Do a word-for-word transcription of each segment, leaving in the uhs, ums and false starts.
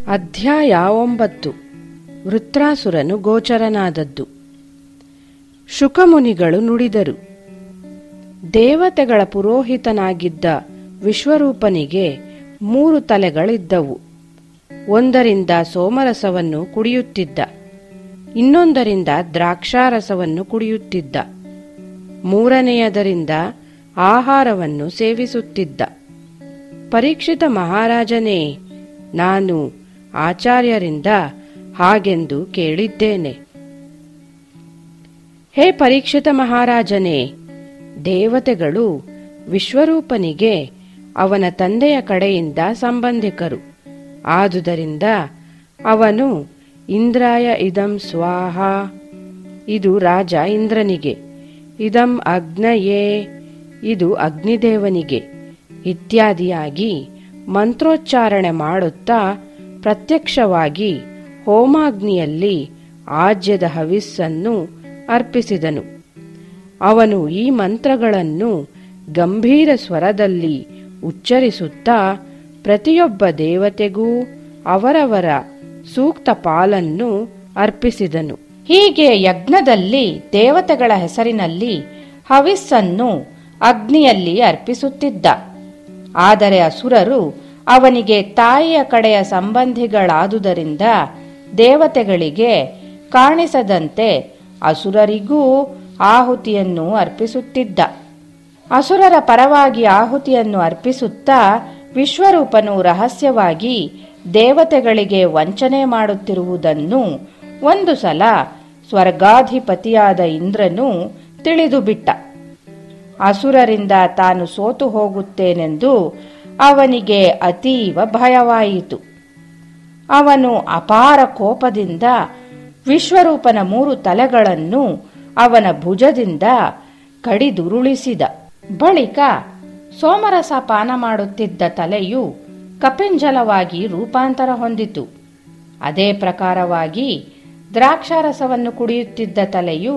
ಅಧ್ಯಾಯ ಒಂಬತ್ತು. ವೃತ್ರಾಸುರನು ಗೋಚರನಾದದ್ದು. ಶುಕಮುನಿಗಳು ನುಡಿದರು. ದೇವತೆಗಳ ಪುರೋಹಿತನಾಗಿದ್ದ ವಿಶ್ವರೂಪನಿಗೆ ಮೂರು ತಲೆಗಳಿದ್ದವು. ಒಂದರಿಂದ ಸೋಮರಸವನ್ನು ಕುಡಿಯುತ್ತಿದ್ದ, ಇನ್ನೊಂದರಿಂದ ದ್ರಾಕ್ಷಾರಸವನ್ನು ಕುಡಿಯುತ್ತಿದ್ದ, ಮೂರನೆಯದರಿಂದ ಆಹಾರವನ್ನು ಸೇವಿಸುತ್ತಿದ್ದ. ಪರೀಕ್ಷಿತ ಮಹಾರಾಜನೇ, ನಾನು ಆಚಾರ್ಯರಿಂದ ಹಾಗೆಂದು ಕೇಳಿದ್ದೇನೆ. ಹೇ ಪರೀಕ್ಷಿತ ಮಹಾರಾಜನೇ, ದೇವತೆಗಳು ವಿಶ್ವರೂಪನಿಗೆ ಅವನ ತಂದೆಯ ಕಡೆಯಿಂದ ಸಂಬಂಧಿಕರು. ಆದುದರಿಂದ ಅವನು ಇಂದ್ರಾಯ ಇದಂ ಸ್ವಾಹ, ಇದು ರಾಜ ಇಂದ್ರನಿಗೆ, ಇದಂ ಅಗ್ನಯೇ, ಇದು ಅಗ್ನಿದೇವನಿಗೆ ಇತ್ಯಾದಿಯಾಗಿ ಮಂತ್ರೋಚ್ಚಾರಣೆ ಮಾಡುತ್ತಾ ಪ್ರತ್ಯಕ್ಷವಾಗಿ ಹೋಮಾಗ್ನಿಯಲ್ಲಿ ಆಜ್ಯದ ಹವಿಸ್ಸನ್ನು ಅರ್ಪಿಸಿದನು. ಅವನು ಈ ಮಂತ್ರಗಳನ್ನು ಗಂಭೀರ ಸ್ವರದಲ್ಲಿ ಉಚ್ಚರಿಸುತ್ತಾ ಪ್ರತಿಯೊಬ್ಬ ದೇವತೆಗೂ ಅವರವರ ಸೂಕ್ತ ಪಾಲನ್ನು ಅರ್ಪಿಸಿದನು. ಹೀಗೆ ಯಜ್ಞದಲ್ಲಿ ದೇವತೆಗಳ ಹೆಸರಿನಲ್ಲಿ ಹವಿಸ್ಸನ್ನು ಅಗ್ನಿಯಲ್ಲಿ ಅರ್ಪಿಸುತ್ತಿದ್ದ. ಆದರೆ ಅಸುರರು ಅವನಿಗೆ ತಾಯಿಯ ಕಡೆಯ ಸಂಬಂಧಿಗಳಾದುದರಿಂದ ದೇವತೆಗಳಿಗೆ ಕಾಣಿಸದಂತೆ ಅಸುರರಿಗೂ ಆಹುತಿಯನ್ನು ಅರ್ಪಿಸುತ್ತಿದ್ದ. ಅಸುರರ ಪರವಾಗಿ ಆಹುತಿಯನ್ನು ಅರ್ಪಿಸುತ್ತಾ ವಿಶ್ವರೂಪನು ರಹಸ್ಯವಾಗಿ ದೇವತೆಗಳಿಗೆ ವಂಚನೆ ಮಾಡುತ್ತಿರುವುದನ್ನು ಒಂದು ಸಲ ಸ್ವರ್ಗಾಧಿಪತಿಯಾದ ಇಂದ್ರನು ತಿಳಿದುಬಿಟ್ಟ. ಅಸುರರಿಂದ ತಾನು ಸೋತು ಹೋಗುತ್ತೇನೆಂದು ಅವನಿಗೆ ಅತೀವ ಭಯವಾಯಿತು. ಅವನು ಅಪಾರ ಕೋಪದಿಂದ ವಿಶ್ವರೂಪನ ಮೂರು ತಲೆಗಳನ್ನು ಅವನ ಭುಜದಿಂದ ಕಡಿದುರುಳಿಸಿದ. ಬಳಿಕ ಸೋಮರಸ ಪಾನ ಮಾಡುತ್ತಿದ್ದ ತಲೆಯು ಕಪಿಂಜಲವಾಗಿ ರೂಪಾಂತರ ಹೊಂದಿತು. ಅದೇ ಪ್ರಕಾರವಾಗಿ ದ್ರಾಕ್ಷಾರಸವನ್ನು ಕುಡಿಯುತ್ತಿದ್ದ ತಲೆಯು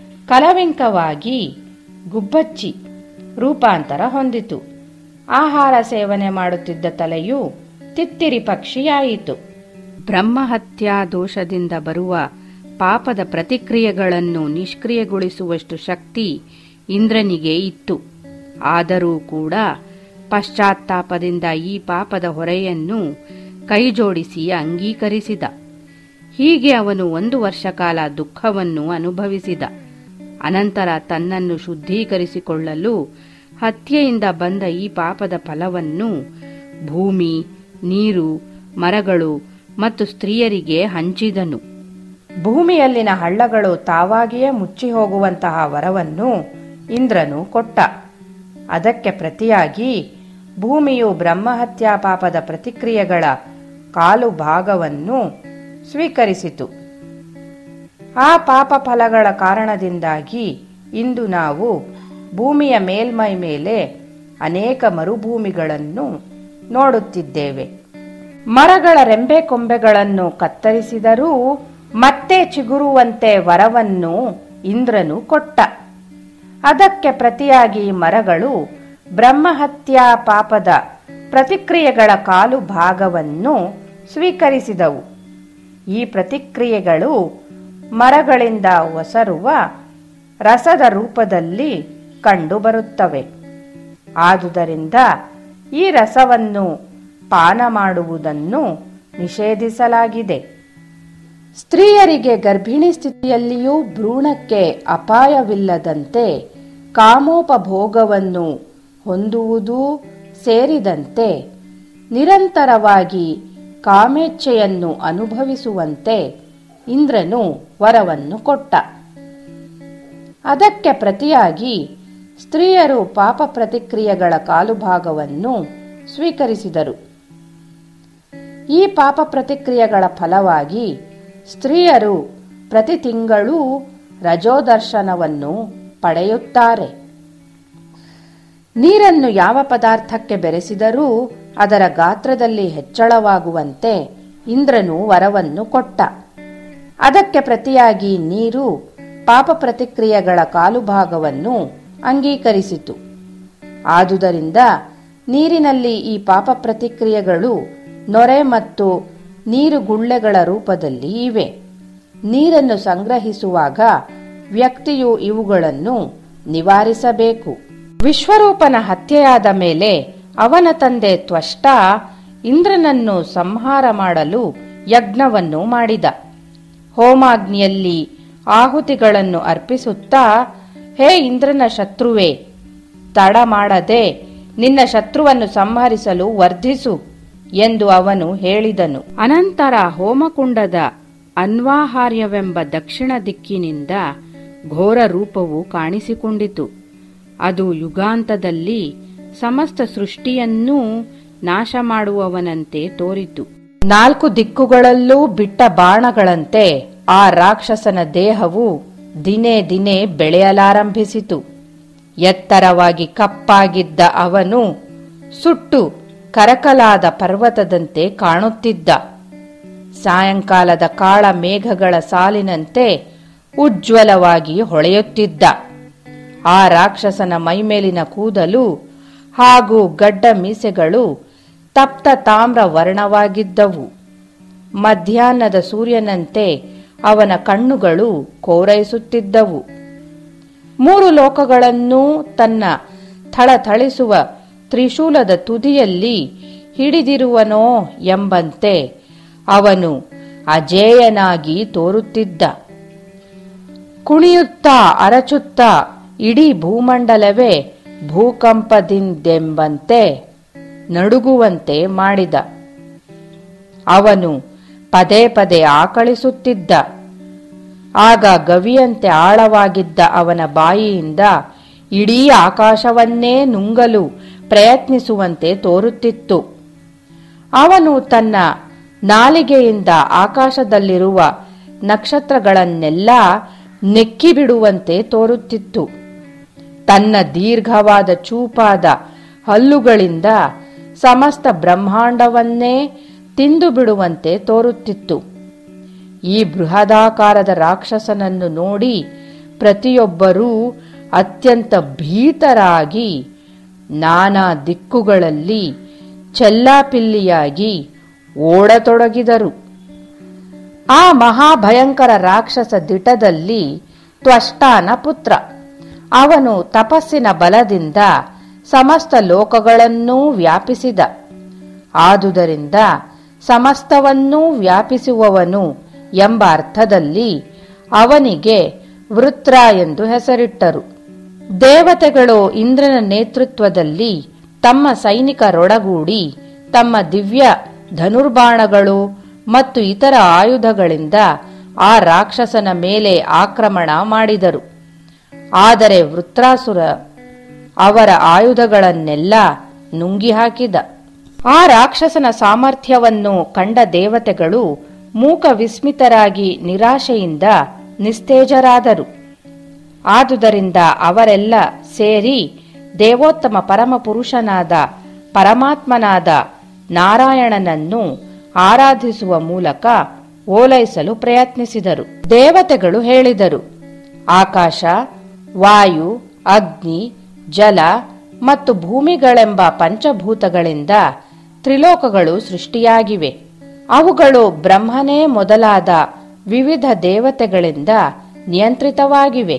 ಕಲವಿಂಕವಾಗಿ ಗುಬ್ಬಚ್ಚಿ ರೂಪಾಂತರ ಹೊಂದಿತು. ಆಹಾರ ಸೇವನೆ ಮಾಡುತ್ತಿದ್ದ ತಲೆಯು ತಿತ್ತಿರಿ ಪಕ್ಷಿಯಾಯಿತು. ಬ್ರಹ್ಮಹತ್ಯಾ ದೋಷದಿಂದ ಬರುವ ಪಾಪದ ಪ್ರತಿಕ್ರಿಯೆಗಳನ್ನು ನಿಷ್ಕ್ರಿಯಗೊಳಿಸುವಷ್ಟು ಶಕ್ತಿ ಇಂದ್ರನಿಗೆ ಇತ್ತು. ಆದರೂ ಕೂಡ ಪಶ್ಚಾತ್ತಾಪದಿಂದ ಈ ಪಾಪದ ಹೊರೆಯನ್ನು ಕೈಜೋಡಿಸಿ ಅಂಗೀಕರಿಸಿದ. ಹೀಗೆ ಅವನು ಒಂದು ವರ್ಷ ಕಾಲ ದುಃಖವನ್ನು ಅನುಭವಿಸಿದ. ಅನಂತರ ತನ್ನನ್ನು ಶುದ್ಧೀಕರಿಸಿಕೊಳ್ಳಲು ಹತ್ಯೆಯಿಂದ ಬಂದ ಈ ಪಾಪದ ಫಲವನ್ನು ಭೂಮಿ, ನೀರು, ಮರಗಳು ಮತ್ತು ಸ್ತ್ರೀಯರಿಗೆ ಹಂಚಿದನು. ಭೂಮಿಯಲ್ಲಿನ ಹಳ್ಳಗಳು ತಾವಾಗಿಯೇ ಮುಚ್ಚಿ ಹೋಗುವಂತಹ ವರವನ್ನು ಇಂದ್ರನು ಕೊಟ್ಟ. ಅದಕ್ಕೆ ಪ್ರತಿಯಾಗಿ ಭೂಮಿಯು ಬ್ರಹ್ಮಹತ್ಯಾ ಪಾಪದ ಪ್ರತಿಕ್ರಿಯೆಗಳ ಕಾಲು ಭಾಗವನ್ನು ಸ್ವೀಕರಿಸಿತು. ಆ ಪಾಪ ಫಲಗಳ ಕಾರಣದಿಂದಾಗಿ ಇಂದು ನಾವು ಭೂಮಿಯ ಮೇಲ್ಮೈ ಮೇಲೆ ಅನೇಕ ಮರುಭೂಮಿಗಳನ್ನು ನೋಡುತ್ತಿದ್ದೇವೆ. ಮರಗಳ ರೆಂಬೆ ಕೊಂಬೆಗಳನ್ನು ಕತ್ತರಿಸಿದರೂ ಮತ್ತೆ ಚಿಗುರುವಂತೆ ವರವನ್ನು ಇಂದ್ರನು ಕೊಟ್ಟ. ಅದಕ್ಕೆ ಪ್ರತಿಯಾಗಿ ಮರಗಳು ಬ್ರಹ್ಮಹತ್ಯಾ ಪಾಪದ ಪ್ರತಿಕ್ರಿಯೆಗಳ ಕಾಲು ಭಾಗವನ್ನು ಸ್ವೀಕರಿಸಿದವು. ಈ ಪ್ರತಿಕ್ರಿಯೆಗಳು ಮರಗಳಿಂದ ಒಸರುವ ರಸದ ರೂಪದಲ್ಲಿ ಕಂಡುಬರುತ್ತವೆ. ಆದುದರಿಂದ ಈ ರಸವನ್ನು ಪಾನ ಮಾಡುವುದನ್ನು ನಿಷೇಧಿಸಲಾಗಿದೆ. ಸ್ತ್ರೀಯರಿಗೆ ಗರ್ಭಿಣಿ ಸ್ಥಿತಿಯಲ್ಲಿಯೂ ಭ್ರೂಣಕ್ಕೆ ಅಪಾಯವಿಲ್ಲದಂತೆ ಕಾಮೋಪಭೋಗವನ್ನು ಹೊಂದುವುದೂ ಸೇರಿದಂತೆ ನಿರಂತರವಾಗಿ ಕಾಮೇಚ್ಛೆಯನ್ನು ಅನುಭವಿಸುವಂತೆ ಇಂದ್ರನು ವರವನ್ನು ಕೊಟ್ಟ. ಅದಕ್ಕೆ ಪ್ರತಿಯಾಗಿ ಸ್ತ್ರೀಯರು ಪಾಪ ಪ್ರತಿಕ್ರಿಯೆಗಳ ಕಾಲುಭಾಗವನ್ನು ಸ್ವೀಕರಿಸಿದರು. ಈ ಪಾಪ ಪ್ರತಿಕ್ರಿಯೆಗಳ ಫಲವಾಗಿ ಸ್ತ್ರೀಯರು ಪ್ರತಿ ತಿಂಗಳೂ ರಜೋದರ್ಶನವನ್ನು ಪಡೆಯುತ್ತಾರೆ. ನೀರನ್ನು ಯಾವ ಪದಾರ್ಥಕ್ಕೆ ಬೆರೆಸಿದರೂ ಅದರ ಗಾತ್ರದಲ್ಲಿ ಹೆಚ್ಚಳವಾಗುವಂತೆ ಇಂದ್ರನು ವರವನ್ನು ಕೊಟ್ಟ. ಅದಕ್ಕೆ ಪ್ರತಿಯಾಗಿ ನೀರು ಪಾಪ ಪ್ರತಿಕ್ರಿಯೆಗಳ ಕಾಲುಭಾಗವನ್ನು ಅಂಗೀಕರಿಸಿತು. ಆದುದರಿಂದ ನೀರಿನಲ್ಲಿ ಈ ಪಾಪ ಪ್ರತಿಕ್ರಿಯೆಗಳು ನೊರೆ ಮತ್ತು ನೀರುಗುಳ್ಳೆಗಳ ರೂಪದಲ್ಲಿ ಇವೆ. ನೀರನ್ನು ಸಂಗ್ರಹಿಸುವಾಗ ವ್ಯಕ್ತಿಯು ಇವುಗಳನ್ನು ನಿವಾರಿಸಬೇಕು. ವಿಶ್ವರೂಪನ ಹತ್ಯೆಯಾದ ಮೇಲೆ ಅವನ ತಂದೆ ತ್ವಷ್ಟ ಇಂದ್ರನನ್ನು ಸಂಹಾರ ಮಾಡಲು ಯಜ್ಞವನ್ನು ಮಾಡಿದ. ಹೋಮಾಗ್ನಿಯಲ್ಲಿ ಆಹುತಿಗಳನ್ನು ಅರ್ಪಿಸುತ್ತಾ, ಹೇ ಇಂದ್ರನ ಶತ್ರುವೇ, ತಡ ಮಾಡದೆ ನಿನ್ನ ಶತ್ರುವನ್ನು ಸಂಹರಿಸಲು ವರ್ಧಿಸು ಎಂದು ಅವನು ಹೇಳಿದನು. ಅನಂತರ ಹೋಮಕುಂಡದ ಅನ್ವಾಹಾರ್ಯವೆಂಬ ದಕ್ಷಿಣ ದಿಕ್ಕಿನಿಂದ ಘೋರ ರೂಪವು ಕಾಣಿಸಿಕೊಂಡಿತು. ಅದು ಯುಗಾಂತದಲ್ಲಿ ಸಮಸ್ತ ಸೃಷ್ಟಿಯನ್ನೂ ನಾಶ ಮಾಡುವವನಂತೆ ತೋರಿತು. ನಾಲ್ಕು ದಿಕ್ಕುಗಳಲ್ಲೂ ಬಿಟ್ಟ ಬಾಣಗಳಂತೆ ಆ ರಾಕ್ಷಸನ ದೇಹವು ದಿನೇ ದಿನೇ ಬೆಳೆಯಲಾರಂಭಿಸಿತು. ಎತ್ತರವಾಗಿ ಕಪ್ಪಾಗಿದ್ದ ಅವನು ಸುಟ್ಟು ಕರಕಲಾದ ಪರ್ವತದಂತೆ ಕಾಣುತ್ತಿದ್ದ. ಸಾಯಂಕಾಲದ ಕಾಳ ಮೇಘಗಳ ಸಾಲಿನಂತೆ ಉಜ್ವಲವಾಗಿ ಹೊಳೆಯುತ್ತಿದ್ದ. ಆ ರಾಕ್ಷಸನ ಮೈಮೇಲಿನ ಕೂದಲು ಹಾಗೂ ಗಡ್ಡ ಮೀಸೆಗಳು ತಪ್ತ ತಾಮ್ರ ವರ್ಣವಾಗಿದ್ದವು. ಮಧ್ಯಾಹ್ನದ ಸೂರ್ಯನಂತೆ ಅವನ ಕಣ್ಣುಗಳು ಕೋರೈಸುತ್ತಿದ್ದವು. ಮೂರು ಲೋಕಗಳನ್ನೂ ತನ್ನ ಥಳಥಳಿಸುವ ತ್ರಿಶೂಲದ ತುದಿಯಲ್ಲಿ ಹಿಡಿದಿರುವನೋ ಎಂಬಂತೆ ಅವನು ಅಜೇಯನಾಗಿ ತೋರುತ್ತಿದ್ದ. ಕುಣಿಯುತ್ತಾ ಅರಚುತ್ತಾ ಇಡೀ ಭೂಮಂಡಲವೇ ಭೂಕಂಪದಿಂದೆಂಬಂತೆ ನಡುಗುವಂತೆ ಮಾಡಿದ. ಅವನು ಪದೇ ಪದೇ ಆಕಳಿಸುತ್ತಿದ್ದ. ಆಗ ಗವಿಯಂತೆ ಆಳವಾಗಿದ್ದ ಅವನ ಬಾಯಿಯಿಂದ ಇಡೀ ಆಕಾಶವನ್ನೇ ನುಂಗಲು ಪ್ರಯತ್ನಿಸುವಂತೆ ತೋರುತ್ತಿತ್ತು. ಅವನು ತನ್ನ ನಾಲಿಗೆಯಿಂದ ಆಕಾಶದಲ್ಲಿರುವ ನಕ್ಷತ್ರಗಳನ್ನೆಲ್ಲ ನೆಕ್ಕಿಬಿಡುವಂತೆ ತೋರುತ್ತಿತ್ತು. ತನ್ನ ದೀರ್ಘವಾದ ಚೂಪಾದ ಹಲ್ಲುಗಳಿಂದ ಸಮಸ್ತ ಬ್ರಹ್ಮಾಂಡವನ್ನೇ ತಿಂದು ಬಿಡುವಂತೆ ತೋರುತ್ತಿತ್ತು. ಈ ಬೃಹದಾಕಾರದ ರಾಕ್ಷಸನನ್ನು ನೋಡಿ ಪ್ರತಿಯೊಬ್ಬರೂ ಅತ್ಯಂತ ಭೀತರಾಗಿ ನಾನಾ ದಿಕ್ಕುಗಳಲ್ಲಿ ಚೆಲ್ಲಾಪಿಲ್ಲಿಯಾಗಿ ಓಡತೊಡಗಿದರು. ಆ ಮಹಾಭಯಂಕರ ರಾಕ್ಷಸ ದಿಟದಲ್ಲಿ ತ್ವಷ್ಟಾನ ಪುತ್ರ. ಅವನು ತಪಸ್ಸಿನ ಬಲದಿಂದ ಸಮಸ್ತ ಲೋಕಗಳನ್ನೂ ವ್ಯಾಪಿಸಿದ. ಆದುದರಿಂದ ಸಮಸ್ತವನ್ನೂ ವ್ಯಾಪಿಸುವವನು ಎಂಬ ಅರ್ಥದಲ್ಲಿ ಅವನಿಗೆ ವೃತ್ರ ಎಂದು ಹೆಸರಿಟ್ಟರು. ದೇವತೆಗಳು ಇಂದ್ರನ ನೇತೃತ್ವದಲ್ಲಿ ತಮ್ಮ ಸೈನಿಕರೊಡಗೂಡಿ ತಮ್ಮ ದಿವ್ಯ ಧನುರ್ಬಾಣಗಳು ಮತ್ತು ಇತರ ಆಯುಧಗಳಿಂದ ಆ ರಾಕ್ಷಸನ ಮೇಲೆ ಆಕ್ರಮಣ ಮಾಡಿದರು. ಆದರೆ ವೃತ್ರಾಸುರ ಅವರ ಆಯುಧಗಳನ್ನೆಲ್ಲ ನುಂಗಿ ಹಾಕಿದ. ಆ ರಾಕ್ಷಸನ ಸಾಮರ್ಥ್ಯವನ್ನು ಕಂಡ ದೇವತೆಗಳು ಮೂಕ ವಿಸ್ಮಿತರಾಗಿ ನಿರಾಶೆಯಿಂದ ನಿಸ್ತೇಜರಾದರು. ಆದುದರಿಂದ ಅವರೆಲ್ಲ ಸೇರಿ ದೇವೋತ್ತಮ ಪರಮಪುರುಷನಾದ ಪರಮಾತ್ಮನಾದ ನಾರಾಯಣನನ್ನು ಆರಾಧಿಸುವ ಮೂಲಕ ಓಲೈಸಲು ಪ್ರಯತ್ನಿಸಿದರು. ದೇವತೆಗಳು ಹೇಳಿದರು, ಆಕಾಶ, ವಾಯು, ಅಗ್ನಿ, ಜಲ ಮತ್ತು ಭೂಮಿಗಳೆಂಬ ಪಂಚಭೂತಗಳಿಂದ ತ್ರಿಲೋಕಗಳು ಸೃಷ್ಟಿಯಾಗಿವೆ. ಅವುಗಳು ಬ್ರಹ್ಮನೇ ಮೊದಲಾದ ವಿವಿಧ ದೇವತೆಗಳಿಂದ ನಿಯಂತ್ರಿತವಾಗಿವೆ.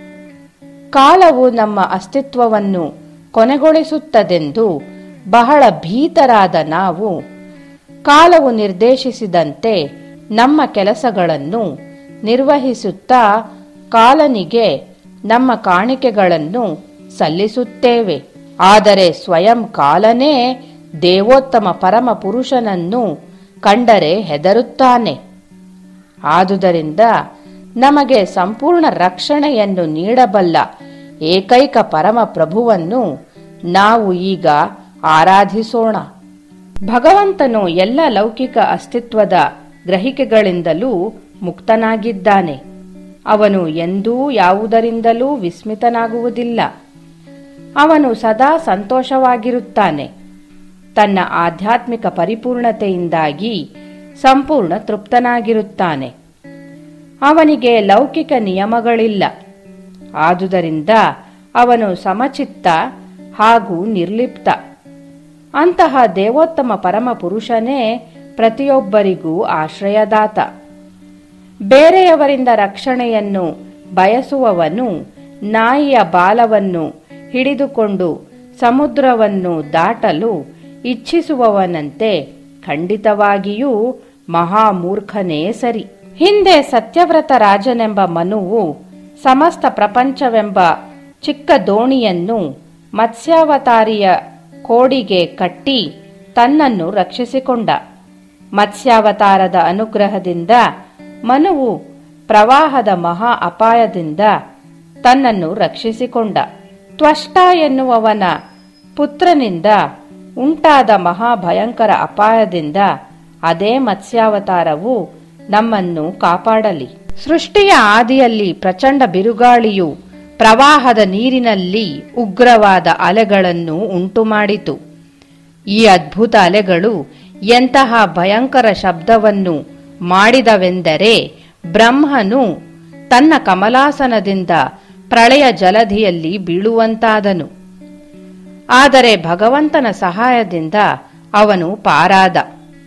ಕಾಲವು ನಮ್ಮ ಅಸ್ತಿತ್ವವನ್ನು ಕೊನೆಗೊಳಿಸುತ್ತದೆಂದು ಬಹಳ ಭೀತರಾದ ನಾವು ಕಾಲವು ನಿರ್ದೇಶಿಸಿದಂತೆ ನಮ್ಮ ಕೆಲಸಗಳನ್ನು ನಿರ್ವಹಿಸುತ್ತಾ ಕಾಲನಿಗೆ ನಮ್ಮ ಕಾಣಿಕೆಗಳನ್ನು ಸಲ್ಲಿಸುತ್ತೇವೆ. ಆದರೆ ಸ್ವಯಂ ಕಾಲನೇ ದೇವೋತ್ತಮ ಪರಮ ಪುರುಷನನ್ನು ಕಂಡರೆ ಹೆದರುತ್ತಾನೆ. ಆದುದರಿಂದ ನಮಗೆ ಸಂಪೂರ್ಣ ರಕ್ಷಣೆಯನ್ನು ನೀಡಬಲ್ಲ ಏಕೈಕ ಪರಮ ಪ್ರಭುವನ್ನು ನಾವು ಈಗ ಆರಾಧಿಸೋಣ. ಭಗವಂತನು ಎಲ್ಲ ಲೌಕಿಕ ಅಸ್ತಿತ್ವದ ಗ್ರಹಿಕೆಗಳಿಂದಲೂ ಮುಕ್ತನಾಗಿದ್ದಾನೆ. ಅವನು ಎಂದೂ ಯಾವುದರಿಂದಲೂ ವಿಸ್ಮಿತನಾಗುವುದಿಲ್ಲ. ಅವನು ಸದಾ ಸಂತೋಷವಾಗಿರುತ್ತಾನೆ. ತನ್ನ ಆಧ್ಯಾತ್ಮಿಕ ಪರಿಪೂರ್ಣತೆಯಿಂದಾಗಿ ಸಂಪೂರ್ಣ ತೃಪ್ತನಾಗಿರುತ್ತಾನೆ. ಅವನಿಗೆ ಲೌಕಿಕ ನಿಯಮಗಳಿಲ್ಲ. ಆದುದರಿಂದ ಅವನು ಸಮಚಿತ್ತ ಹಾಗೂ ನಿರ್ಲಿಪ್ತ. ಅಂತಹ ದೇವೋತ್ತಮ ಪರಮ ಪುರುಷನೇ ಪ್ರತಿಯೊಬ್ಬರಿಗೂ ಆಶ್ರಯದಾತ. ಬೇರೆಯವರಿಂದ ರಕ್ಷಣೆಯನ್ನು ಬಯಸುವವನು ನಾಯಿಯ ಬಾಲವನ್ನು ಹಿಡಿದುಕೊಂಡು ಸಮುದ್ರವನ್ನು ದಾಟಲು ಇಚ್ಛಿಸುವವನಂತೆ ಖಂಡಿತವಾಗಿಯೂ ಮಹಾಮೂರ್ಖನೇ ಸರಿ. ಹಿಂದೆ ಸತ್ಯವ್ರತ ರಾಜನೆಂಬ ಮನುವು ಸಮಸ್ತ ಪ್ರಪಂಚವೆಂಬ ಚಿಕ್ಕ ದೋಣಿಯನ್ನು ಮತ್ಸ್ಯಾವತಾರಿಯ ಕೋಡಿಗೆ ಕಟ್ಟಿ ತನ್ನನ್ನು ರಕ್ಷಿಸಿಕೊಂಡ. ಮತ್ಸ್ಯಾವತಾರದ ಅನುಗ್ರಹದಿಂದ ಮನುವು ಪ್ರವಾಹದ ಮಹಾ ಅಪಾಯದಿಂದ ತನ್ನನ್ನು ರಕ್ಷಿಸಿಕೊಂಡ. ತ್ವಷ್ಟ ಎನ್ನುವವನ ಪುತ್ರನಿಂದ ಉಂಟಾದ ಮಹಾಭಯಂಕರ ಅಪಾಯದಿಂದ ಅದೇ ಮತ್ಸ್ಯಾವತಾರವು ನಮ್ಮನ್ನು ಕಾಪಾಡಲಿ. ಸೃಷ್ಟಿಯ ಆದಿಯಲ್ಲಿ ಪ್ರಚಂಡ ಬಿರುಗಾಳಿಯು ಪ್ರವಾಹದ ನೀರಿನಲ್ಲಿ ಉಗ್ರವಾದ ಅಲೆಗಳನ್ನು ಉಂಟುಮಾಡಿತು. ಈ ಅದ್ಭುತ ಅಲೆಗಳು ಎಂತಹ ಭಯಂಕರ ಶಬ್ದವನ್ನು ಮಾಡಿದವೆಂದರೆ ಬ್ರಹ್ಮನು ತನ್ನ ಕಮಲಾಸನದಿಂದ ಪ್ರಳಯ ಜಲಧಿಯಲ್ಲಿ ಬೀಳುವಂತಾದನು. ಆದರೆ ಭಗವಂತನ ಸಹಾಯದಿಂದ ಅವನು ಪಾರಾದ.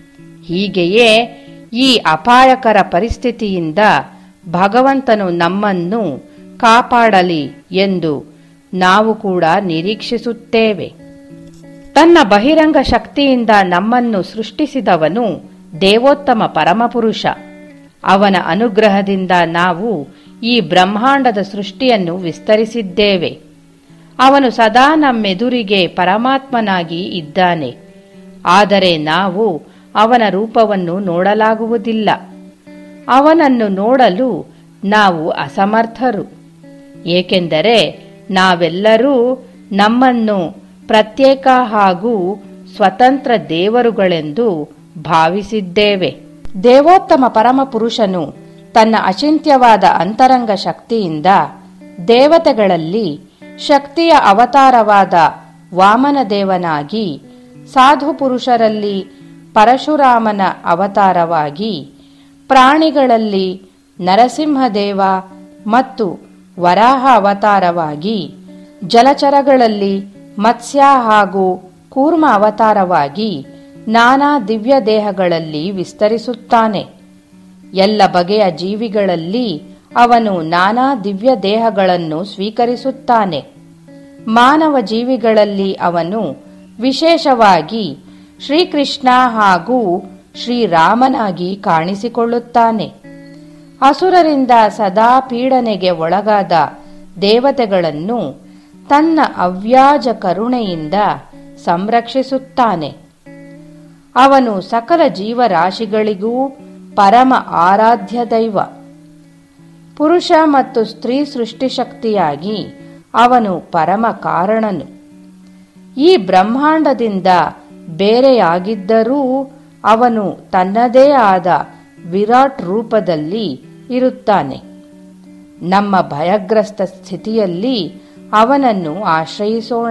ಹೀಗೆಯೇ ಈ ಅಪಾಯಕರ ಪರಿಸ್ಥಿತಿಯಿಂದ ಭಗವಂತನು ನಮ್ಮನ್ನು ಕಾಪಾಡಲಿ ಎಂದು ನಾವು ಕೂಡ ನಿರೀಕ್ಷಿಸುತ್ತೇವೆ. ತನ್ನ ಬಹಿರಂಗ ಶಕ್ತಿಯಿಂದ ನಮ್ಮನ್ನು ಸೃಷ್ಟಿಸಿದವನು ದೇವೋತ್ತಮ ಪರಮಪುರುಷ. ಅವನ ಅನುಗ್ರಹದಿಂದ ನಾವು ಈ ಬ್ರಹ್ಮಾಂಡದ ಸೃಷ್ಟಿಯನ್ನು ವಿಸ್ತರಿಸಿದ್ದೇವೆ. ಅವನು ಸದಾ ನಮ್ಮೆದುರಿಗೆ ಪರಮಾತ್ಮನಾಗಿ ಇದ್ದಾನೆ. ಆದರೆ ನಾವು ಅವನ ರೂಪವನ್ನು ನೋಡಲಾಗುವುದಿಲ್ಲ. ಅವನನ್ನು ನೋಡಲು ನಾವು ಅಸಮರ್ಥರು. ಏಕೆಂದರೆ ನಾವೆಲ್ಲರೂ ನಮ್ಮನ್ನು ಪ್ರತ್ಯೇಕ ಹಾಗೂ ಸ್ವತಂತ್ರ ದೇವರುಗಳೆಂದು ಭಾವಿಸಿದ್ದೇವೆ. ದೇವೋತ್ತಮ ಪರಮಪುರುಷನು ತನ್ನ ಅಚಿಂತ್ಯವಾದ ಅಂತರಂಗ ಶಕ್ತಿಯಿಂದ ದೇವತೆಗಳಲ್ಲಿ ಶಕ್ತಿಯ ಅವತಾರವಾದ ವಾಮನದೇವನಾಗಿ, ಸಾಧು ಪುರುಷರಲ್ಲಿ ಪರಶುರಾಮನ ಅವತಾರವಾಗಿ, ಪ್ರಾಣಿಗಳಲ್ಲಿ ನರಸಿಂಹದೇವ ಮತ್ತು ವರಾಹ ಅವತಾರವಾಗಿ, ಜಲಚರಗಳಲ್ಲಿ ಮತ್ಸ್ಯ ಹಾಗೂ ಕೂರ್ಮ ಅವತಾರವಾಗಿ ನಾನಾ ದಿವ್ಯ ದೇಹಗಳಲ್ಲಿ ವಿಸ್ತರಿಸುತ್ತಾನೆ. ಎಲ್ಲ ಬಗೆಯ ಜೀವಿಗಳಲ್ಲಿ ಅವನು ನಾನಾ ದಿವ್ಯ ದೇಹಗಳನ್ನು ಸ್ವೀಕರಿಸುತ್ತಾನೆ. ಮಾನವ ಜೀವಿಗಳಲ್ಲಿ ಅವನು ವಿಶೇಷವಾಗಿ ಶ್ರೀಕೃಷ್ಣ ಹಾಗೂ ಶ್ರೀರಾಮನಾಗಿ ಕಾಣಿಸಿಕೊಳ್ಳುತ್ತಾನೆ. ಅಸುರರಿಂದ ಸದಾ ಪೀಡನೆಗೆ ಒಳಗಾದ ದೇವತೆಗಳನ್ನು ತನ್ನ ಅವ್ಯಾಜ ಕರುಣೆಯಿಂದ ಸಂರಕ್ಷಿಸುತ್ತಾನೆ. ಅವನು ಸಕಲ ಜೀವರಾಶಿಗಳಿಗೂ ಪರಮ ಆರಾಧ್ಯ ದೈವ. ಪುರುಷ ಮತ್ತು ಸ್ತ್ರೀ ಸೃಷ್ಟಿಶಕ್ತಿಯಾಗಿ ಅವನು ಪರಮ ಕಾರಣನು. ಈ ಬ್ರಹ್ಮಾಂಡದಿಂದ ಬೇರೆಯಾಗಿದ್ದರೂ ಅವನು ತನ್ನದೇ ಆದ ವಿರಾಟ್ ರೂಪದಲ್ಲಿ ಇರುತ್ತಾನೆ. ನಮ್ಮ ಭಯಗ್ರಸ್ತ ಸ್ಥಿತಿಯಲ್ಲಿ ಅವನನ್ನು ಆಶ್ರಯಿಸೋಣ.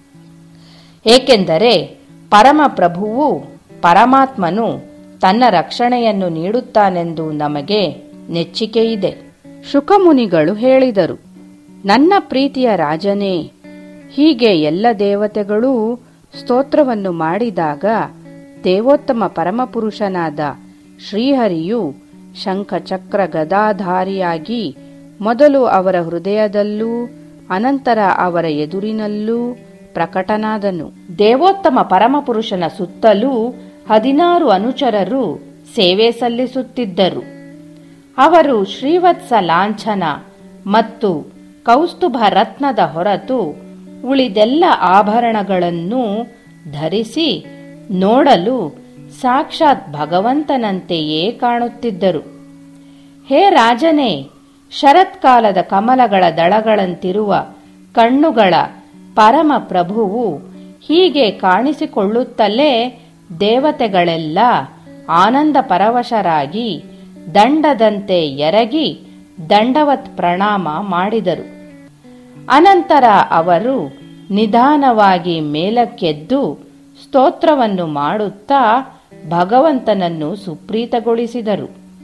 ಏಕೆಂದರೆ ಪರಮಪ್ರಭುವು ಪರಮಾತ್ಮನು ತನ್ನ ರಕ್ಷಣೆಯನ್ನು ನೀಡುತ್ತಾನೆಂದು ನಮಗೆ ನೆಚ್ಚಿಕೆಯಿದೆ. ಶುಕಮುನಿಗಳು ಹೇಳಿದರು, ನನ್ನ ಪ್ರೀತಿಯ ರಾಜನೇ, ಹೀಗೆ ಎಲ್ಲ ದೇವತೆಗಳೂ ಸ್ತೋತ್ರವನ್ನು ಮಾಡಿದಾಗ ದೇವೋತ್ತಮ ಪರಮಪುರುಷನಾದ ಶ್ರೀಹರಿಯು ಶಂಖಚಕ್ರ ಗದಾಧಾರಿಯಾಗಿ ಮೊದಲು ಅವರ ಹೃದಯದಲ್ಲೂ ಅನಂತರ ಅವರ ಎದುರಿನಲ್ಲೂ ಪ್ರಕಟನಾದನು. ದೇವೋತ್ತಮ ಪರಮಪುರುಷನ ಸುತ್ತಲೂ ಹದಿನಾರು ಅನುಚರರು ಸೇವೆ ಸಲ್ಲಿಸುತ್ತಿದ್ದರು. ಅವರು ಶ್ರೀವತ್ಸ ಲಾಂಛನ ಮತ್ತು ಕೌಸ್ತುಭ ರತ್ನದ ಹೊರತು ಉಳಿದೆಲ್ಲ ಆಭರಣಗಳನ್ನು ಧರಿಸಿ ನೋಡಲು ಸಾಕ್ಷಾತ್ ಭಗವಂತನಂತೆಯೇ ಕಾಣುತ್ತಿದ್ದರು. ಹೇ ರಾಜನೇ, ಶರತ್ಕಾಲದ ಕಮಲಗಳ ದಳಗಳಂತಿರುವ ಕಣ್ಣುಗಳ ಪರಮ ಪ್ರಭುವು ಹೀಗೆ ಕಾಣಿಸಿಕೊಳ್ಳುತ್ತಲೇ ದೇವತೆಗಳೆಲ್ಲ ಆನಂದ ಪರವಶರಾಗಿ ದಂಡದಂತೆ ಎರಗಿ ದಂಡವತ್ ಪ್ರಣಾಮ ಮಾಡಿದರು. ಅನಂತರ ಅವರು ನಿಧಾನವಾಗಿ ಮೇಲಕ್ಕೆದ್ದು ಸ್ತೋತ್ರವನ್ನು ಮಾಡುತ್ತಾ ಭಗವಂತನನ್ನು ಸುಪ್ರೀತಗೊಳಿಸಿದರು.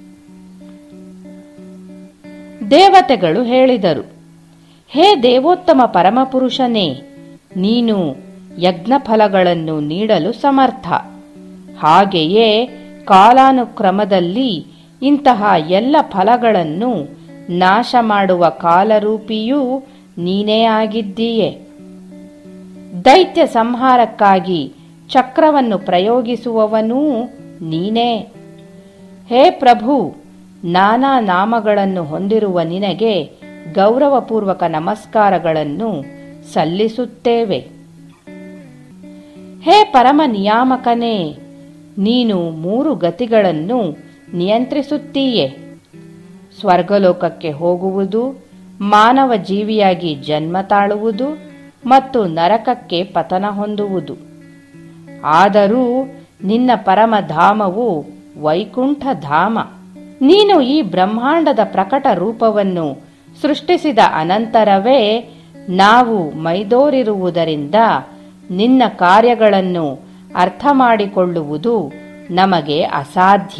ದೇವತೆಗಳು ಹೇಳಿದರು, ಹೇ ದೇವೋತ್ತಮ ಪರಮಪುರುಷನೇ, ನೀನು ಯಜ್ಞಫಲಗಳನ್ನು ನೀಡಲು ಸಮರ್ಥ. ಹಾಗೆಯೇ ಕಾಲಾನುಕ್ರಮದಲ್ಲಿ ಇಂತಹ ಎಲ್ಲ ಫಲಗಳನ್ನು ನಾಶ ಮಾಡುವ ಕಾಲರೂಪಿಯೂ ನೀನೇ ಆಗಿದ್ದೀಯೆ. ದೈತ್ಯ ಸಂಹಾರಕ್ಕಾಗಿ ಚಕ್ರವನ್ನು ಪ್ರಯೋಗಿಸುವವನೂ ನೀನೇ. ಹೇ ಪ್ರಭು, ನಾನಾ ನಾಮಗಳನ್ನು ಹೊಂದಿರುವ ನಿನಗೆ ಗೌರವಪೂರ್ವಕ ನಮಸ್ಕಾರಗಳನ್ನು ಸಲ್ಲಿಸುತ್ತೇವೆ. ಹೇ ಪರಮ ನಿಯಾಮಕನೇ, ನೀನು ಮೂರು ಗತಿಗಳನ್ನು ನಿಯಂತ್ರಿಸುತ್ತೀಯೆ. ಸ್ವರ್ಗಲೋಕಕ್ಕೆ ಹೋಗುವುದು, ಮಾನವ ಜೀವಿಯಾಗಿ ಜನ್ಮ ತಾಳುವುದು ಮತ್ತು ನರಕಕ್ಕೆ ಪತನ ಹೊಂದುವುದು. ಆದರೂ ನಿನ್ನ ಪರಮಧಾಮವು ವೈಕುಂಠ ಧಾಮ. ನೀನು ಈ ಬ್ರಹ್ಮಾಂಡದ ಪ್ರಕಟ ರೂಪವನ್ನು ಸೃಷ್ಟಿಸಿದ ಅನಂತರವೇ ನಾವು ಮೈದೋರಿರುವುದರಿಂದ ನಿನ್ನ ಕಾರ್ಯಗಳನ್ನು ಅರ್ಥ ಮಾಡಿಕೊಳ್ಳುವುದು ನಮಗೆ ಅಸಾಧ್ಯ.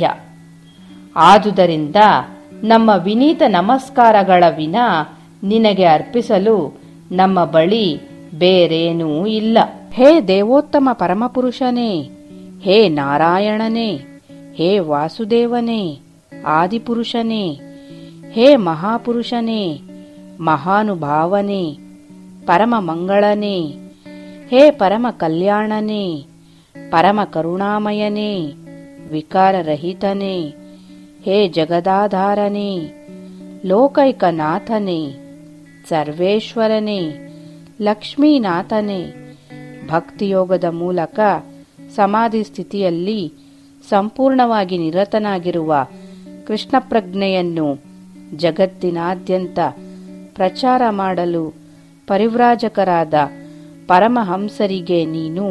ಆದುದರಿಂದ ನಮ್ಮ ವಿನೀತ ನಮಸ್ಕಾರಗಳ ವಿನಾ ನಿನಗೆ ಅರ್ಪಿಸಲು ನಮ್ಮ ಬಳಿ ಬೇರೇನೂ ಇಲ್ಲ. ಹೇ ದೇವೋತ್ತಮ ಪರಮಪುರುಷನೇ, ಹೇ ನಾರಾಯಣನೇ, ಹೇ ವಾಸುದೇವನೇ, ಆದಿಪುರುಷನೇ, ಹೇ ಮಹಾಪುರುಷನೇ, ಮಹಾನುಭಾವನೇ, ಪರಮ ಮಂಗಳನೇ, ಹೇ ಪರಮ ಕಲ್ಯಾಣನೇ, ಪರಮ ಕರುಣಾಮಯನೇ, ವಿಕಾರರಹಿತನೇ, ಹೇ ಜಗದಾಧಾರನೇ, ಲೋಕೈಕನಾಥನೇ, ಸರ್ವೇಶ್ವರನೇ, ಲಕ್ಷ್ಮೀನಾಥನೇ, ಭಕ್ತಿಯೋಗದ ಮೂಲಕ ಸಮಾಧಿ ಸ್ಥಿತಿಯಲ್ಲಿ ಸಂಪೂರ್ಣವಾಗಿ ನಿರತನಾಗಿರುವ ಕೃಷ್ಣ ಪ್ರಜ್ಞೆಯನ್ನು ಜಗತ್ತಿನಾದ್ಯಂತ ಪ್ರಚಾರ ಮಾಡಲು ಪರಿವ್ರಾಜಕರಾದ ಪರಮಹಂಸರಿಗೆ ನೀನು